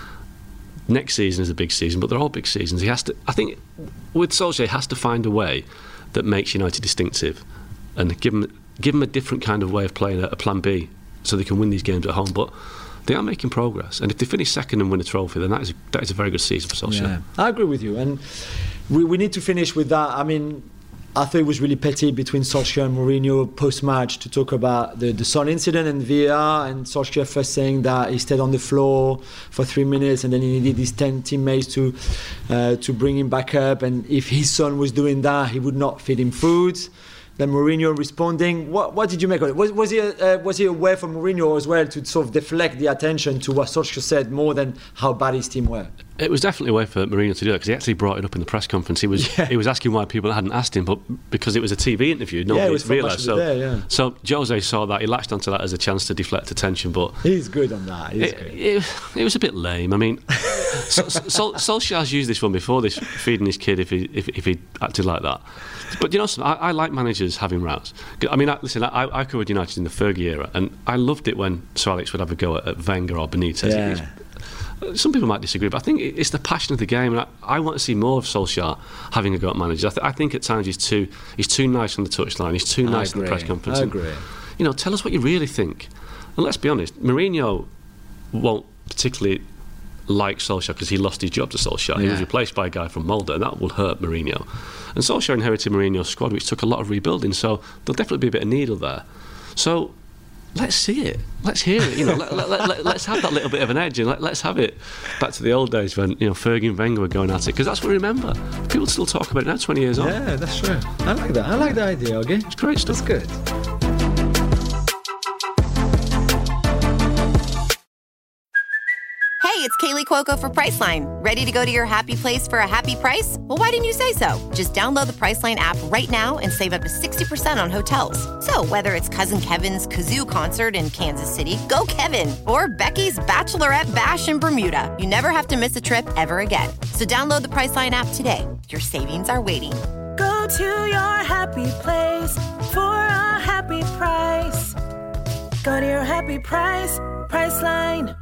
Next season is a big season, but they're all big seasons. He has to, I think, with Solskjaer, he has to find a way that makes United distinctive and give them a different kind of way of playing, a plan B, so they can win these games at home. But they are making progress, and if they finish second and win a trophy, then that is a very good season for Solskjaer. Yeah, I agree with you, and we need to finish with that. I mean, I thought it was really petty between Solskjaer and Mourinho post-match to talk about the Son incident and VAR, and Solskjaer first saying that he stayed on the floor for 3 minutes and then he needed his 10 teammates to bring him back up, and if his son was doing that, he would not feed him food. Then Mourinho responding. What did you make of it? Was he aware from Mourinho as well to sort of deflect the attention to what Solskjaer said more than how bad his team were? It was definitely a way for Mourinho to do it, because he actually brought it up in the press conference. He was asking why people hadn't asked him, but because it was a TV interview, nobody realised. So Jose saw that, he latched onto that as a chance to deflect attention. But he's good on that. It was a bit lame. I mean, Solskjaer's used this one before, this feeding his kid if he acted like that. But you know, I like managers having rows. I mean, I covered United in the Fergie era, and I loved it when Sir Alex would have a go at Wenger or Benitez. Yeah. Some people might disagree, but I think it's the passion of the game, and I want to see more of Solskjaer having a go at managers. I think at times he's too nice on the touchline, he's too nice in the press conference. I agree. You know, tell us what you really think. And let's be honest, Mourinho won't particularly like Solskjaer because he lost his job to Solskjaer. He was replaced by a guy from Molde, and that will hurt Mourinho. And Solskjaer inherited Mourinho's squad, which took a lot of rebuilding, so there'll definitely be a bit of needle there. So let's see it. Let's hear it. You know, let's have that little bit of an edge, and let's have it back to the old days when, you know, Fergie and Wenger were going at it, because that's what we remember. People still talk about it now, 20 years on. Yeah, that's true. I like that. I like the idea. Okay, it's great stuff. That's good. Hey, it's Kaylee Cuoco for Priceline. Ready to go to your happy place for a happy price? Well, why didn't you say so? Just download the Priceline app right now and save up to 60% on hotels. So whether it's Cousin Kevin's Kazoo Concert in Kansas City, go Kevin, or Becky's Bachelorette Bash in Bermuda, you never have to miss a trip ever again. So download the Priceline app today. Your savings are waiting. Go to your happy place for a happy price. Go to your happy price, Priceline.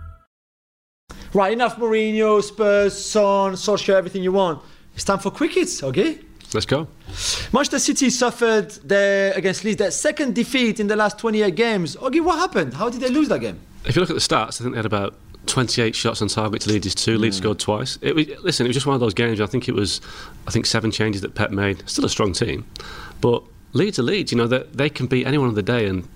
Right, enough Mourinho, Spurs, Son, Solskjaer, everything you want. It's time for quick hits, okay? Let's go. Manchester City suffered against Leeds their second defeat in the last 28 games. Okay, what happened? How did they lose that game? If you look at the stats, I think they had about 28 shots on target to Leeds' 2. Leeds scored twice. It was just one of those games. I think 7 changes that Pep made. Still a strong team, but Leeds are Leeds. You know, they can beat anyone on the day, and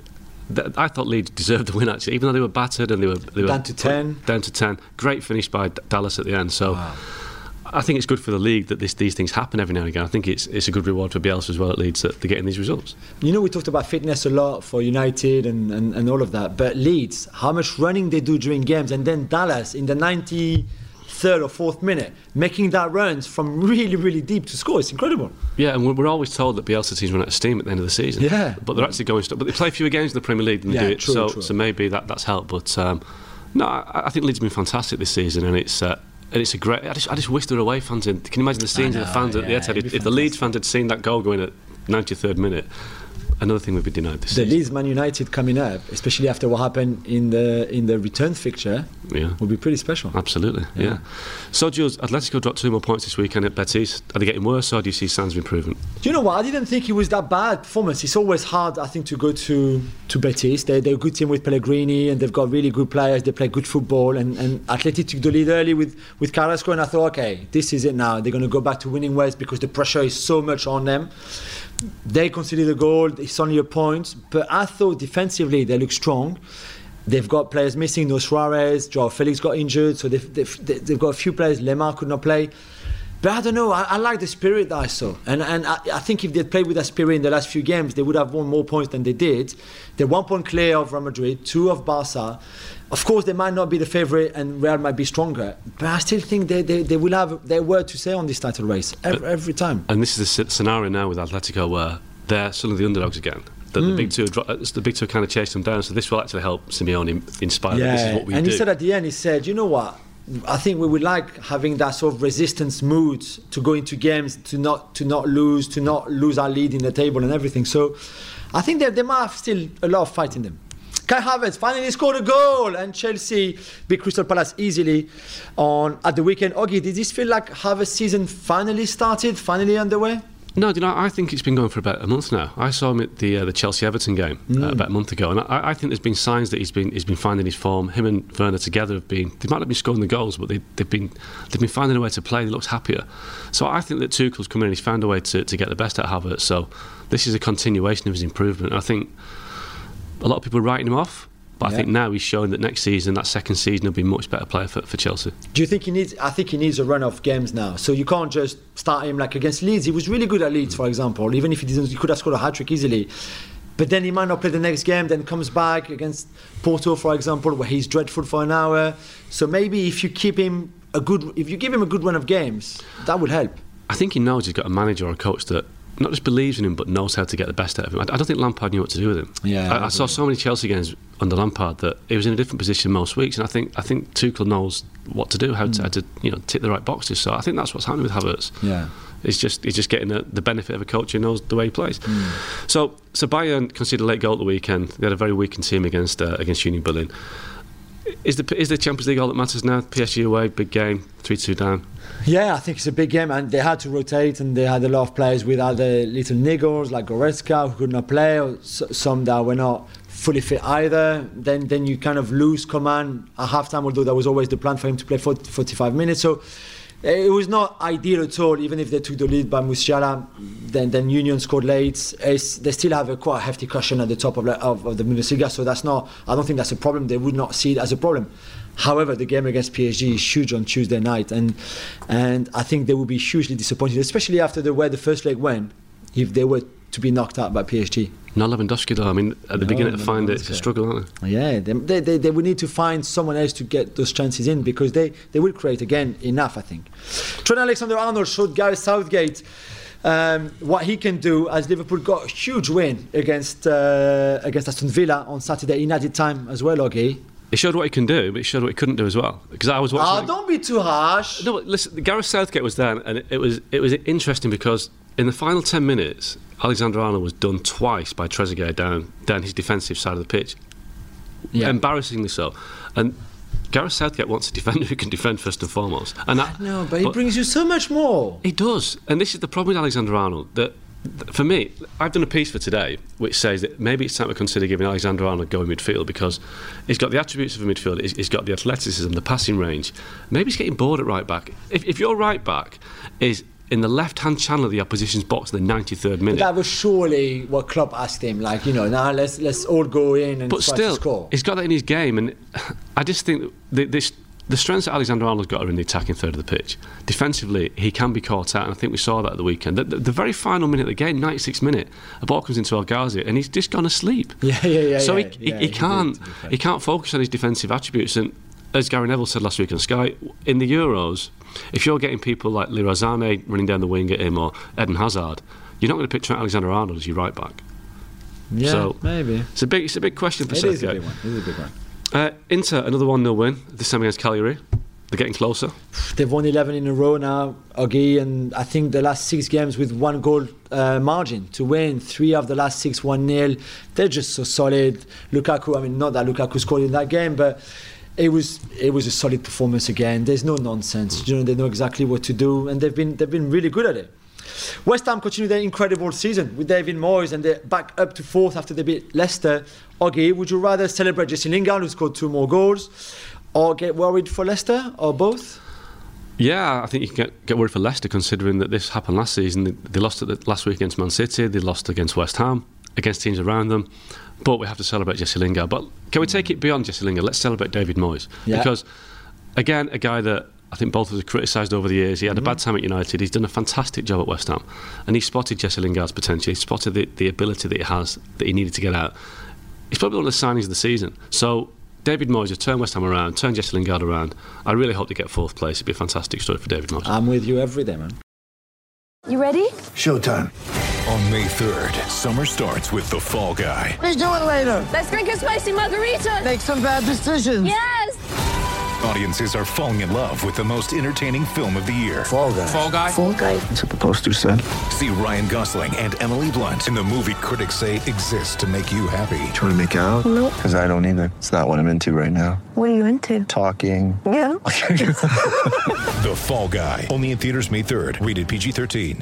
I thought Leeds deserved the win, actually, even though they were battered and they were down to 10. Down to 10. Great finish by Dallas at the end. So wow. I think it's good for the league that these things happen every now and again. I think it's a good reward for Bielsa as well at Leeds that they're getting these results. You know, we talked about fitness a lot for United and all of that, but Leeds, how much running they do during games, and then Dallas in the 93rd or 4th minute making that runs from really, really deep to score. It's incredible. Yeah, and we're always told that Bielsa teams run out of steam at the end of the season. Yeah, but they're actually going. But they play fewer games in the Premier League than they do it. True. So maybe that's helped. But no, I think Leeds have been fantastic this season, and it's a great. I just wish there were away fans in. Can you imagine the scenes of the fans at the Etihad? If the Leeds fans had seen that goal going at 93rd minute, another thing we've been denied this season. The Leeds Man United coming up, especially after what happened in the return fixture, will be pretty special. Absolutely, yeah. So, Jules, Atletico dropped 2 more points this weekend at Betis. Are they getting worse, or do you see signs of improvement? Do you know what? I didn't think it was that bad performance. It's always hard, I think, to go to Betis. They're a good team with Pellegrini, and they've got really good players. They play good football, and Atleti took the lead early with Carrasco, and I thought, okay, this is it now. They're going to go back to winning ways because the pressure is so much on them. They conceded a goal, it's only a point, but I thought defensively they look strong. They've got players missing, no Suarez, Joao Felix got injured, so they've got a few players. Lemar could not play. But I don't know, I like the spirit that I saw. And I think if they'd played with that spirit in the last few games, they would have won more points than they did. They're 1 point clear of Real Madrid, 2 of Barca. Of course, they might not be the favourite and Real might be stronger, but I still think they will have their word to say on this title race every time. And this is the scenario now with Atletico where they're suddenly the underdogs again. The big two kind of chased them down, so this will actually help Simeone inspire them. This is what we do. And he said at the end, he said, you know what, I think we would like having that sort of resistance mood to go into games, to not lose our lead in the table and everything. So I think they might have still a lot of fight in them. Kai Havertz finally scored a goal, and Chelsea beat Crystal Palace easily at the weekend. Ogie, did this feel like Havertz's season finally started, finally underway? No, I think it's been going for about a month now. I saw him at the Chelsea-Everton game about a month ago, and I think there's been signs that he's been finding his form. Him and Werner together they might have been scoring the goals, but they've been finding a way to play. He looks happier. So I think that Tuchel's come in and he's found a way to get the best out of Havertz. So this is a continuation of his improvement. I think a lot of people are writing him off, but I think now he's showing that next season, that second season, he'll be a much better player for Chelsea. Do you think he needs? I think he needs a run of games now. So you can't just start him like against Leeds. He was really good at Leeds, for example. Even if he could have scored a hat-trick easily. But then he might not play the next game, then comes back against Porto, for example, where he's dreadful for an hour. So maybe if you give him a good run of games, that would help. I think he knows he's got a manager or a coach that not just believes in him, but knows how to get the best out of him. I don't think Lampard knew what to do with him. I saw so many Chelsea games under Lampard that he was in a different position most weeks, and I think Tuchel knows what to do, how to tick the right boxes. So I think that's what's happening with Havertz. Yeah, he's just getting the benefit of a coach who knows the way he plays. So Bayern conceded a late goal at the weekend. They had a very weakened team against Union Berlin. Is the Champions League all that matters now? PSG away, big game, 3-2 down. Yeah, I think it's a big game, and they had to rotate, and they had a lot of players with other little niggles like Goretzka who could not play, or some that were not fully fit either. Then you kind of lose command at halftime, although that was always the plan for him to play 45 minutes. So it was not ideal at all. Even if they took the lead by Musiala, then Union scored late. They still have a quite hefty cushion at the top of the Bundesliga, so that's not. I don't think that's a problem. They would not see it as a problem. However, the game against PSG is huge on Tuesday night, and I think they will be hugely disappointed, especially after the way the first leg went, if they were to be knocked out by PSG. No Lewandowski though. I mean, at the beginning to find it, it's a struggle, aren't they? Yeah, they will need to find someone else to get those chances in, because they will create again enough, I think. Trent Alexander-Arnold showed Gareth Southgate what he can do, as Liverpool got a huge win against Aston Villa on Saturday in added time as well, Oggy. It showed what he can do, but it showed what he couldn't do as well. Because I was watching. Don't be too harsh. No, listen, Gareth Southgate was there, and it was interesting because in the final 10 minutes, Alexander-Arnold was done twice by Trezeguet down his defensive side of the pitch. Yeah. Embarrassingly so. And Gareth Southgate wants a defender who can defend first and foremost. And but he brings you so much more. He does. And this is the problem with Alexander-Arnold, that for me, I've done a piece for today which says that maybe it's time to consider giving Alexander-Arnold go in midfield, because he's got the attributes of a midfielder, he's got the athleticism, the passing range. Maybe he's getting bored at right back. If your right back is in the left-hand channel of the opposition's box in the 93rd minute. That was surely what Klopp asked him, like, now let's all go in and try to score. He's got that in his game, and I just think that the strengths that Alexander-Arnold's got are in the attacking third of the pitch. Defensively, he can be caught out, and I think we saw that at the weekend. The very final minute of the game, 96th minute, a ball comes into El Ghazi, and he's just gone asleep. So he can't focus on his defensive attributes, and as Gary Neville said last week on Sky, in the Euros, if you're getting people like Leroy Sané running down the wing at him, or Eden Hazard, you're not going to pick Trent Alexander-Arnold as your right back. Yeah, so maybe. It's a big question for Southgate. It is a big one. Inter, another 1-0 win, this time against Cagliari. They're getting closer. They've won 11 in a row now, Oggy, and I think the last 6 games with 1 goal margin to win. 3 of the last 6 1-0. They're just so solid. Lukaku, I mean, not that Lukaku scored in that game, but it was a solid performance again. There's no nonsense. They know exactly what to do, and they've been really good at it. West Ham continue their incredible season with David Moyes, and they're back up to 4th after they beat Leicester. Oggy, would you rather celebrate Jesse Lingard, who scored 2 more goals, or get worried for Leicester, or both? Yeah, I think you can get worried for Leicester, considering that this happened last season. They lost last week against Man City, they lost against West Ham, against teams around them. But we have to celebrate Jesse Lingard. But can we take it beyond Jesse Lingard? Let's celebrate David Moyes. Yeah. Because, again, a guy that I think both of us have criticised over the years. He had a bad time at United. He's done a fantastic job at West Ham. And he spotted Jesse Lingard's potential. He spotted the ability that he has, that he needed to get out. He's probably one of the signings of the season. So David Moyes has turned West Ham around, turned Jesse Lingard around. I really hope they get 4th place. It'd be a fantastic story for David Moyes. I'm with you every day, man. You ready? Showtime. On May 3rd, summer starts with The Fall Guy. Let's do it later. Let's drink a spicy margarita. Make some bad decisions. Yes. Audiences are falling in love with the most entertaining film of the year. Fall Guy. Fall Guy? Fall Guy. That's what the poster said. See Ryan Gosling and Emily Blunt in the movie critics say exists to make you happy. Trying to make it out? Nope. Because I don't either. It's not what I'm into right now. What are you into? Talking. Yeah. The Fall Guy. Only in theaters May 3rd. Rated PG-13.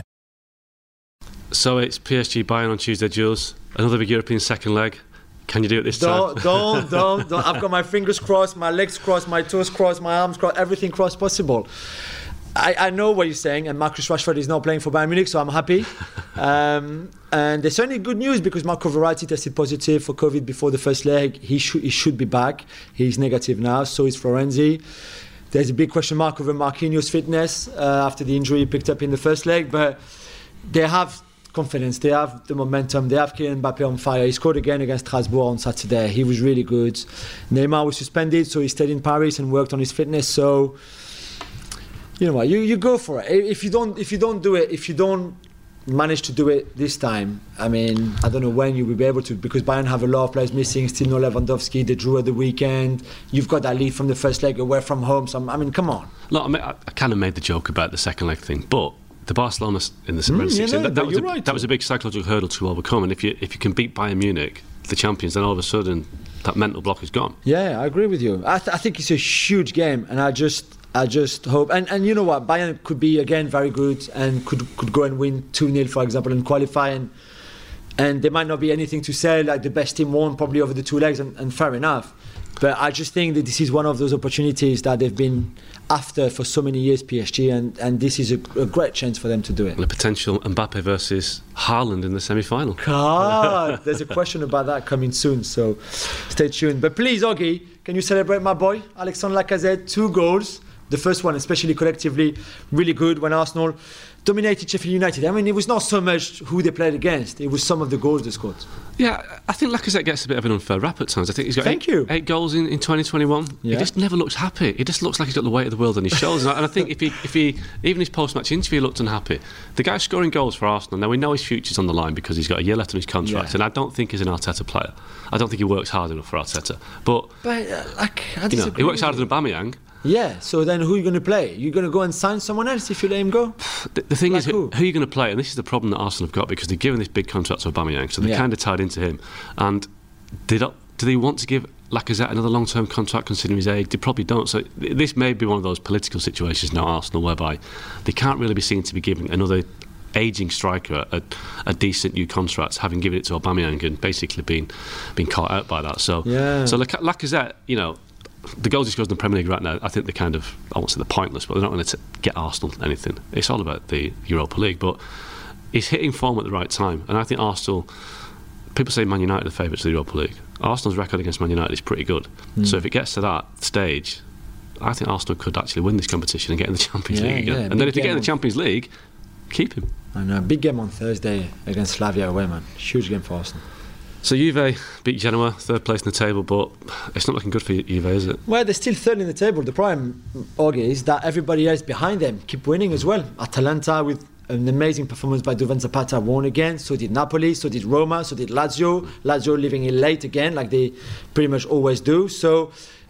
So it's PSG Bayern on Tuesday, Jules. Another big European second leg. Can you do it this time? Don't. I've got my fingers crossed, my legs crossed, my toes crossed, my arms crossed, everything crossed possible. I know what you're saying, and Marcus Rashford is not playing for Bayern Munich, so I'm happy. And there's certainly good news, because Marco Verratti tested positive for COVID before the first leg. He should be back. He's negative now, so is Florenzi. There's a big question mark over Marquinhos' fitness after the injury he picked up in the first leg, but they have confidence, they have the momentum, they have Kylian Mbappe on fire. He scored again against Strasbourg on Saturday. He was really good. Neymar was suspended, so he stayed in Paris and worked on his fitness. So you know what, you go for it. If you don't manage to do it this time, I mean, I don't know when you will be able to, because Bayern have a lot of players missing, still no Lewandowski, they drew at the weekend. You've got that lead from the first leg away from home, so I mean, come on. Look, I kind of made the joke about the second leg thing, but the Barcelona in the Red 16, that was a big psychological hurdle to overcome. And if you can beat Bayern Munich, the champions, then all of a sudden that mental block is gone. Yeah, I agree with you. I think it's a huge game, and I just hope. And you know what, Bayern could be again very good and could go and win 2-0, for example, and qualify. And there might not be anything to say, like the best team won probably over the 2 legs, and fair enough. But I just think that this is one of those opportunities that they've been after for so many years, PSG, and this is a great chance for them to do it. And a potential Mbappe versus Haaland in the semi-final. God, there's a question about that coming soon, so stay tuned. But please, Oggy, can you celebrate my boy, Alexandre Lacazette, 2 goals, The first one, especially collectively, really good when Arsenal dominated Sheffield United. I mean, it was not so much who they played against, it was some of the goals they scored. Yeah, I think Lacazette gets a bit of an unfair rap at times. I think he's got eight goals in 2021. Yeah. He just never looks happy. He just looks like he's got the weight of the world on his shoulders. And I think if he even his post-match interview looked unhappy. The guy's scoring goals for Arsenal. Now, we know his future's on the line because he's got a year left on his contract, and I don't think he's an Arteta player. I don't think he works hard enough for Arteta. But I he works harder than Aubameyang. Yeah, so then who are you going to play? You're going to go and sign someone else if you let him go? The thing is, who are you going to play? And this is the problem that Arsenal have got, because they're giving this big contract to Aubameyang, so they're kind of tied into him. And do they want to give Lacazette another long-term contract considering his age? They probably don't. So this may be one of those political situations now, Arsenal, whereby they can't really be seen to be giving another ageing striker a decent new contract, having given it to Aubameyang and basically been caught out by that. So Lacazette, you know, the goals he scores in the Premier League right now, I think they're kind of, I won't say they're pointless, but they're not going to get Arsenal anything. It's all about the Europa League, but he's hitting form at the right time. And I think Arsenal, people say Man United are favourites of the Europa League. Arsenal's record against Man United is pretty good. So if it gets to that stage, I think Arsenal could actually win this competition and get in the Champions League again. And then if they get in the Champions League, keep him. I know, big game on Thursday against Slavia away, man. Huge game for Arsenal. So Juve beat Genoa, third place in the table, but it's not looking good for Juve, is it? Well, they're still third in the table. The problem, Augie, is that everybody else behind them keep winning as well. Atalanta, with an amazing performance by Duvan Zapata, won again. So did Napoli, so did Roma, so did Lazio. Lazio leaving it late again, like they pretty much always do. So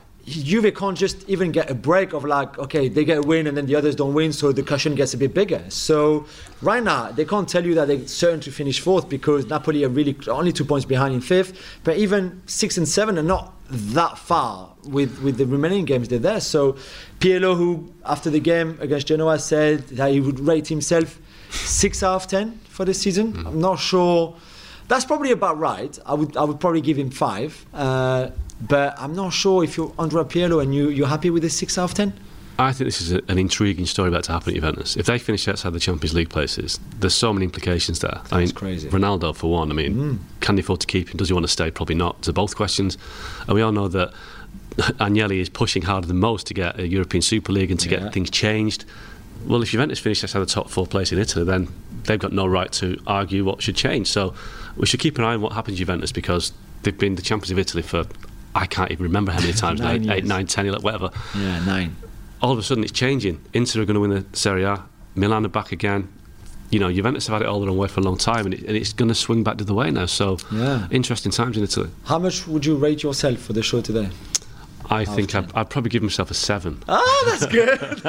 Juve can't just even get a break of like, okay, they get a win and then the others don't win, so the cushion gets a bit bigger. So right now, they can't tell you that they're certain to finish fourth, because Napoli are really only 2 points behind in fifth, but even 6 and 7 are not that far with the remaining games they're there. So Pirlo, who after the game against Genoa said that he would rate himself 6 out of 10 for this season. I'm not sure. That's probably about right. I would probably give him 5. But I'm not sure if you're Andrea Pirlo and you're happy with the 6 out of 10. I think this is an intriguing story about to happen at Juventus. If they finish outside the Champions League places, there's so many implications there. That's crazy. Ronaldo, for one, can they afford to keep him? Does he want to stay? Probably not. These are both questions. And we all know that Agnelli is pushing harder than most to get a European Super League and to get things changed. Well, if Juventus finish outside the top 4 place in Italy, then they've got no right to argue what should change. So we should keep an eye on what happens to Juventus, because they've been the champions of Italy for, I can't even remember how many times, 8, 9, 10, 11, whatever. Yeah, 9. All of a sudden it's changing. Inter are going to win the Serie A, Milan are back again. You know, Juventus have had it all their own way for a long time, and it's going to swing back the other way now. So, interesting times in Italy. How much would you rate yourself for the show today? I think I'd probably give myself a 7. That's good.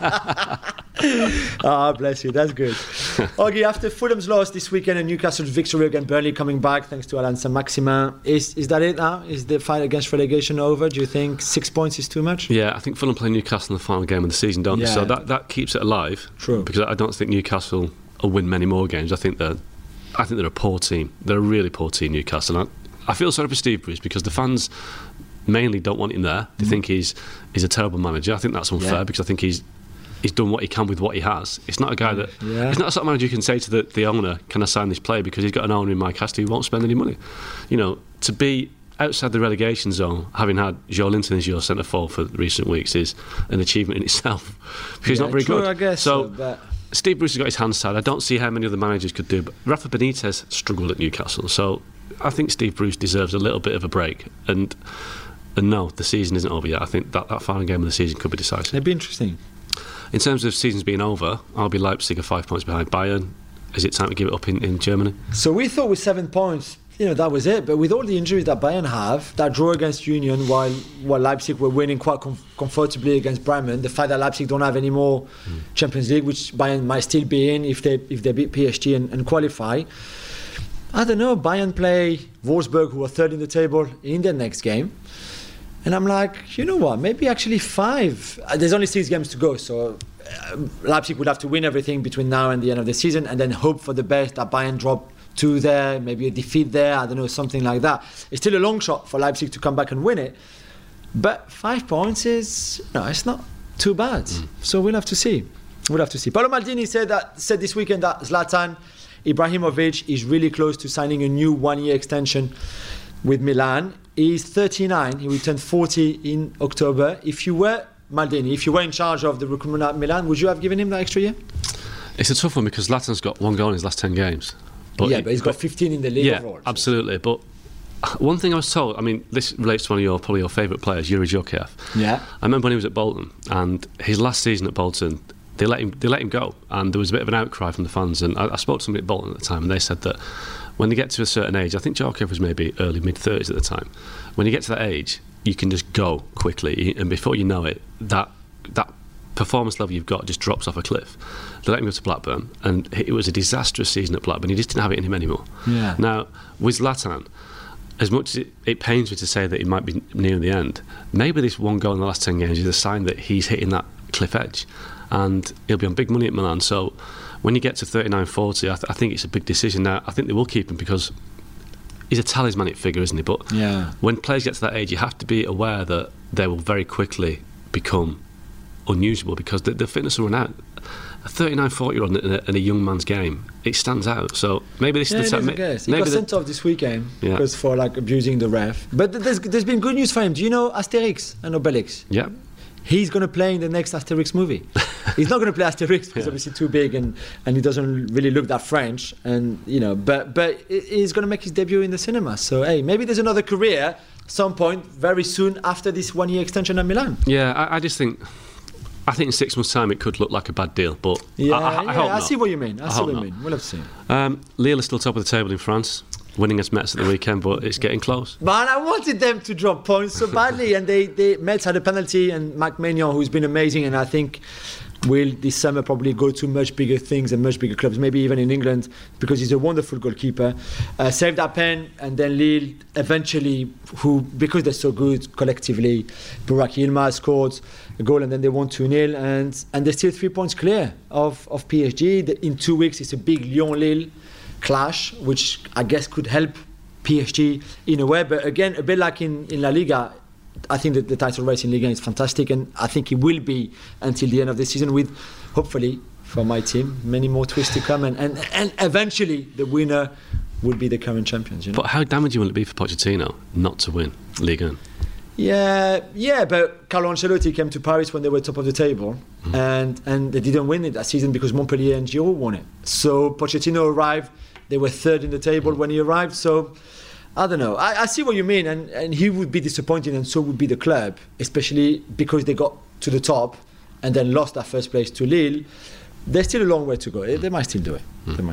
Bless you, that's good. Augie, after Fulham's loss this weekend and Newcastle's victory against Burnley coming back thanks to Alain Saint-Maximin, is that it now? Is the fight against relegation over? Do you think 6 points is too much? Yeah, I think Fulham play Newcastle in the final game of the season, don't they? So that keeps it alive. True. Because I don't think Newcastle will win many more games. I think they're a poor team. They're a really poor team, Newcastle. I feel sorry for Steve Bruce, because the fans mainly don't want him there. They think he's a terrible manager. I think that's unfair, because I think he's done what he can with what he has. It's not a guy that it's not a sort of manager you can say to the owner, can I sign this player, because he's got an owner in Mike Astley who won't spend any money. You know, to be outside the relegation zone, having had Joe Linton as your centre forward for recent weeks, is an achievement in itself, because he's not very good. I guess so, but Steve Bruce has got his hands tied. I don't see how many other managers could do, but Rafa Benitez struggled at Newcastle, so I think Steve Bruce deserves a little bit of a break. And no, the season isn't over yet. I think that final game of the season could be decisive. It'd be interesting. In terms of seasons being over, RB Leipzig are 5 points behind Bayern. Is it time to give it up in Germany? So we thought with 7 points, that was it. But with all the injuries that Bayern have, that draw against Union while Leipzig were winning quite comfortably against Bremen, the fact that Leipzig don't have any more Champions League, which Bayern might still be in if they beat PSG and qualify. I don't know, Bayern play Wolfsburg, who are third in the table, in their next game. And I'm like, you know what, maybe actually 5. There's only 6 games to go, so Leipzig would have to win everything between now and the end of the season, and then hope for the best, that Bayern drop 2 there, maybe a defeat there, I don't know, something like that. It's still a long shot for Leipzig to come back and win it. But 5 points it's not too bad. So we'll have to see. Paolo Maldini said this weekend that Zlatan Ibrahimovic is really close to signing a new 1-year extension with Milan. He's 39. He will turn 40 in October. If you were Maldini, if you were in charge of the recruitment at Milan, would you have given him that extra year? It's a tough one because Zlatan's got 1 goal in his last 10 games. But he's got 15 in the league overall. Yeah, absolutely. But one thing I was told, I mean, this relates to one of probably your favourite players, Yuri Djorkaeff. Yeah. I remember when he was at Bolton, and his last season at Bolton, they let him go, and there was a bit of an outcry from the fans. And I spoke to somebody at Bolton at the time, and they said that when you get to a certain age, I think Djorkaeff was maybe early mid-30s at the time. When you get to that age, you can just go quickly, and before you know it, that performance level you've got just drops off a cliff. They let him go to Blackburn, and it was a disastrous season at Blackburn. He just didn't have it in him anymore. Yeah. Now, with Zlatan, as much as it pains me to say that he might be near the end, maybe this 1 goal in the last 10 games is a sign that he's hitting that cliff edge, and he'll be on big money at Milan. So when you get to 39-40, I think it's a big decision. Now, I think they will keep him because he's a talismanic figure, isn't he? But when players get to that age, you have to be aware that they will very quickly become unusable because the fitness will run out. A 39-40-year-old in a young man's game, it stands out. So maybe this is the time. He got sent off this weekend because for abusing the ref. But there's been good news for him. Do you know Asterix and Obelix? Yeah. He's going to play in the next Asterix movie. He's not going to play Asterix because obviously too big and he doesn't really look that French. And but he's going to make his debut in the cinema. So hey, maybe there's another career at some point very soon after this 1-year extension at Milan. Yeah, I just think. I think in 6 months' time it could look like a bad deal, but I hope not. I see what you mean. We'll have to see. Lille is still top of the table in France, winning against Metz at the weekend, but it's getting close. Man, I wanted them to drop points so badly, and Metz had a penalty, and Marc Maignan, who's been amazing, and I think will this summer probably go to much bigger things and much bigger clubs, maybe even in England, because he's a wonderful goalkeeper. Saved that pen, and then Lille eventually, because they're so good collectively, Burak Yilmaz scored a goal, and then they won 2-0, and they're still 3 points clear of PSG. In 2 weeks, it's a big Lyon-Lille clash, which I guess could help PSG in a way. But again, a bit like in La Liga, I think that the title race in Liga is fantastic, and I think it will be until the end of the season, with hopefully for my team many more twists to come, and eventually the winner will be the current champions. But how damaging will it be for Pochettino not to win Liga? Yeah, but Carlo Ancelotti came to Paris when they were top of the table, and they didn't win it that season because Montpellier and Giroud won it. So Pochettino arrived, they were third in the table when he arrived, so I don't know. I see what you mean, and he would be disappointed, and so would be the club, especially because they got to the top and then lost that first place to Lille. There's still a long way to go. They might still do it.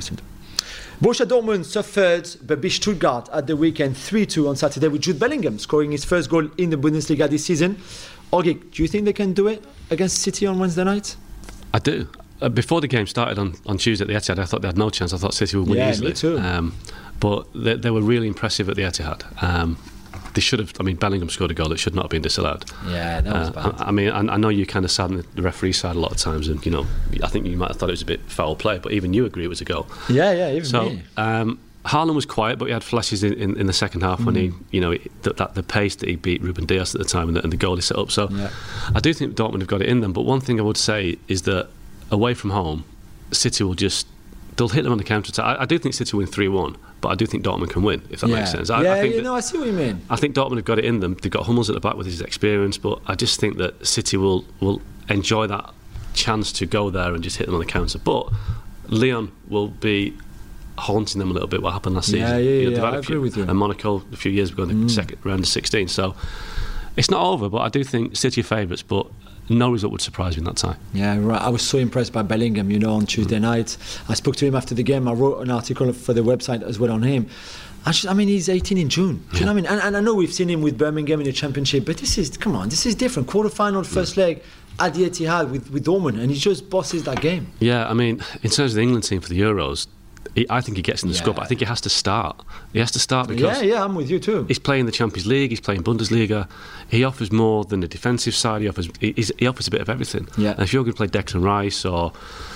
Borussia Dortmund suffered but beat Stuttgart at the weekend 3-2 on Saturday, with Jude Bellingham scoring his first goal in the Bundesliga this season. Orgik, do you think they can do it against City on Wednesday night? I do. Before the game started on Tuesday at the Etihad, I thought they had no chance. I thought City would win easily. Me too. But they were really impressive at the Etihad. They should have. I mean, Bellingham scored a goal that should not have been disallowed. Yeah, that was bad. I mean, I know you kind of sat on the referee side a lot of times, and I think you might have thought it was a bit foul play, but even you agree it was a goal. Yeah, even me. Haaland was quiet, but he had flashes in the second half when the pace that he beat Ruben Dias at the time, and the goal he set up. So I do think Dortmund have got it in them. But one thing I would say is that away from home, City they'll hit them on the counter attack. I do think City will win 3-1, but I do think Dortmund can win, if that makes sense. I see what you mean. I think Dortmund have got it in them. They've got Hummels at the back with his experience, but I just think that City will enjoy that chance to go there and just hit them on the counter. But Lyon will be haunting them a little bit. What happened last season? I agree with you. And Monaco a few years ago in the second round of 16. So it's not over, but I do think City are favourites, but no result would surprise me in that time. Yeah, right. I was so impressed by Bellingham, on Tuesday night. I spoke to him after the game. I wrote an article for the website as well on him. He's 18 in June. Do you know what I mean? And I know we've seen him with Birmingham in the Championship, but this is different. Quarter-final, first leg at the Etihad with Dortmund, and he just bosses that game. Yeah, I mean, in terms of the England team for the Euros, I think he gets in the squad, but I think he has to start. He has to start because I'm with you too. He's playing the Champions League, he's playing Bundesliga. He offers more than the defensive side. He offers a bit of everything. Yeah. And if you're going to play Declan Rice or,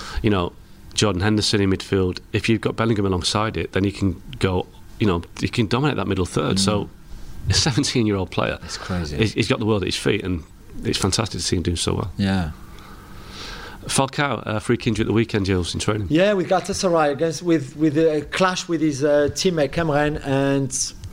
Jordan Henderson in midfield, if you've got Bellingham alongside it, then he can go. He can dominate that middle third. So, a 17-year-old player. It's crazy. He's got the world at his feet, and it's fantastic to see him doing so well. Yeah. Falcao, free injury at the weekend, Jules, in training. Yeah, with Galatasaray with a clash with his teammate Cameron, and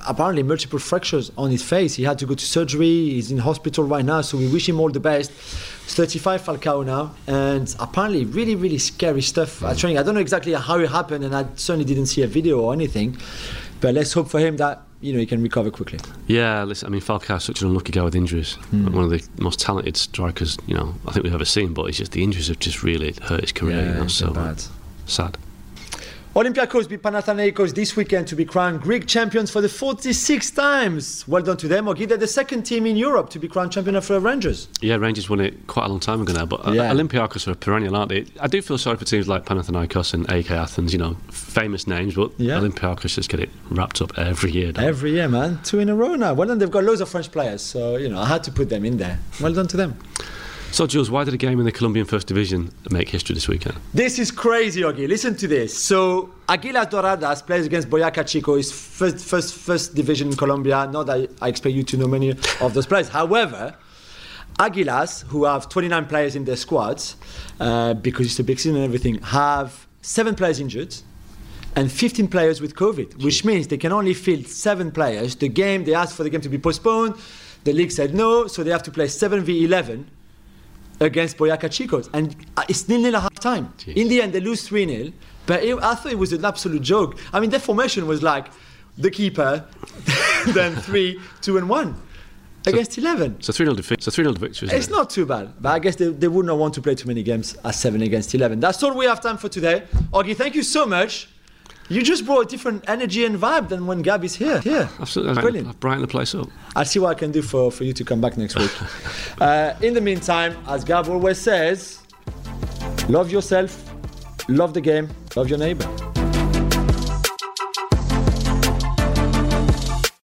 apparently multiple fractures on his face. He had to go to surgery. He's in hospital right now, so we wish him all the best. He's 35, Falcao now, and apparently really, really scary stuff at training. I don't know exactly how it happened, and I certainly didn't see a video or anything, but let's hope for him that he can recover quickly. Yeah, listen, I mean, Falcao's such an unlucky guy with injuries. One of the most talented strikers, I think we've ever seen, but it's just the injuries have just really hurt his career. So bad. Sad. Olympiacos beat Panathinaikos this weekend to be crowned Greek champions for the 46th times. Well done to them. Ogi, they're the second team in Europe to be crowned champion after Rangers. Yeah, Rangers won it quite a long time ago now, but Olympiacos are a perennial, aren't they? I do feel sorry for teams like Panathinaikos and AK Athens, famous names, but Olympiacos just get it wrapped up every year. Every year, man. 2 in a row now. Well done. They've got loads of French players, so, I had to put them in there. Well done to them. So, Jules, why did a game in the Colombian First Division make history this weekend? This is crazy, Ogi. Listen to this. So, Águilas Doradas plays against Boyacá Chico. It's first division in Colombia. Not that I expect you to know many of those players. However, Águilas, who have 29 players in their squads, because it's a big season and everything, have 7 players injured and 15 players with COVID, which means they can only field 7 players. They asked for the game to be postponed. The league said no, so they have to play 7v11 against Boyacá Chicos, and it's 0-0 at half time. Jeez. In the end, they lose 3-0, but I thought it was an absolute joke. I mean, their formation was like the keeper, then 3, 2 and 1 against 11. So 3-0 victory. It's not too bad, but I guess they would not want to play too many games as 7 against 11. That's all we have time for today. Ogi, thank you so much. You just brought a different energy and vibe than when Gab is here. Absolutely. Brilliant. I've brightened the place up. I'll see what I can do for you to come back next week. In the meantime, as Gab always says, love yourself, love the game, love your neighbour.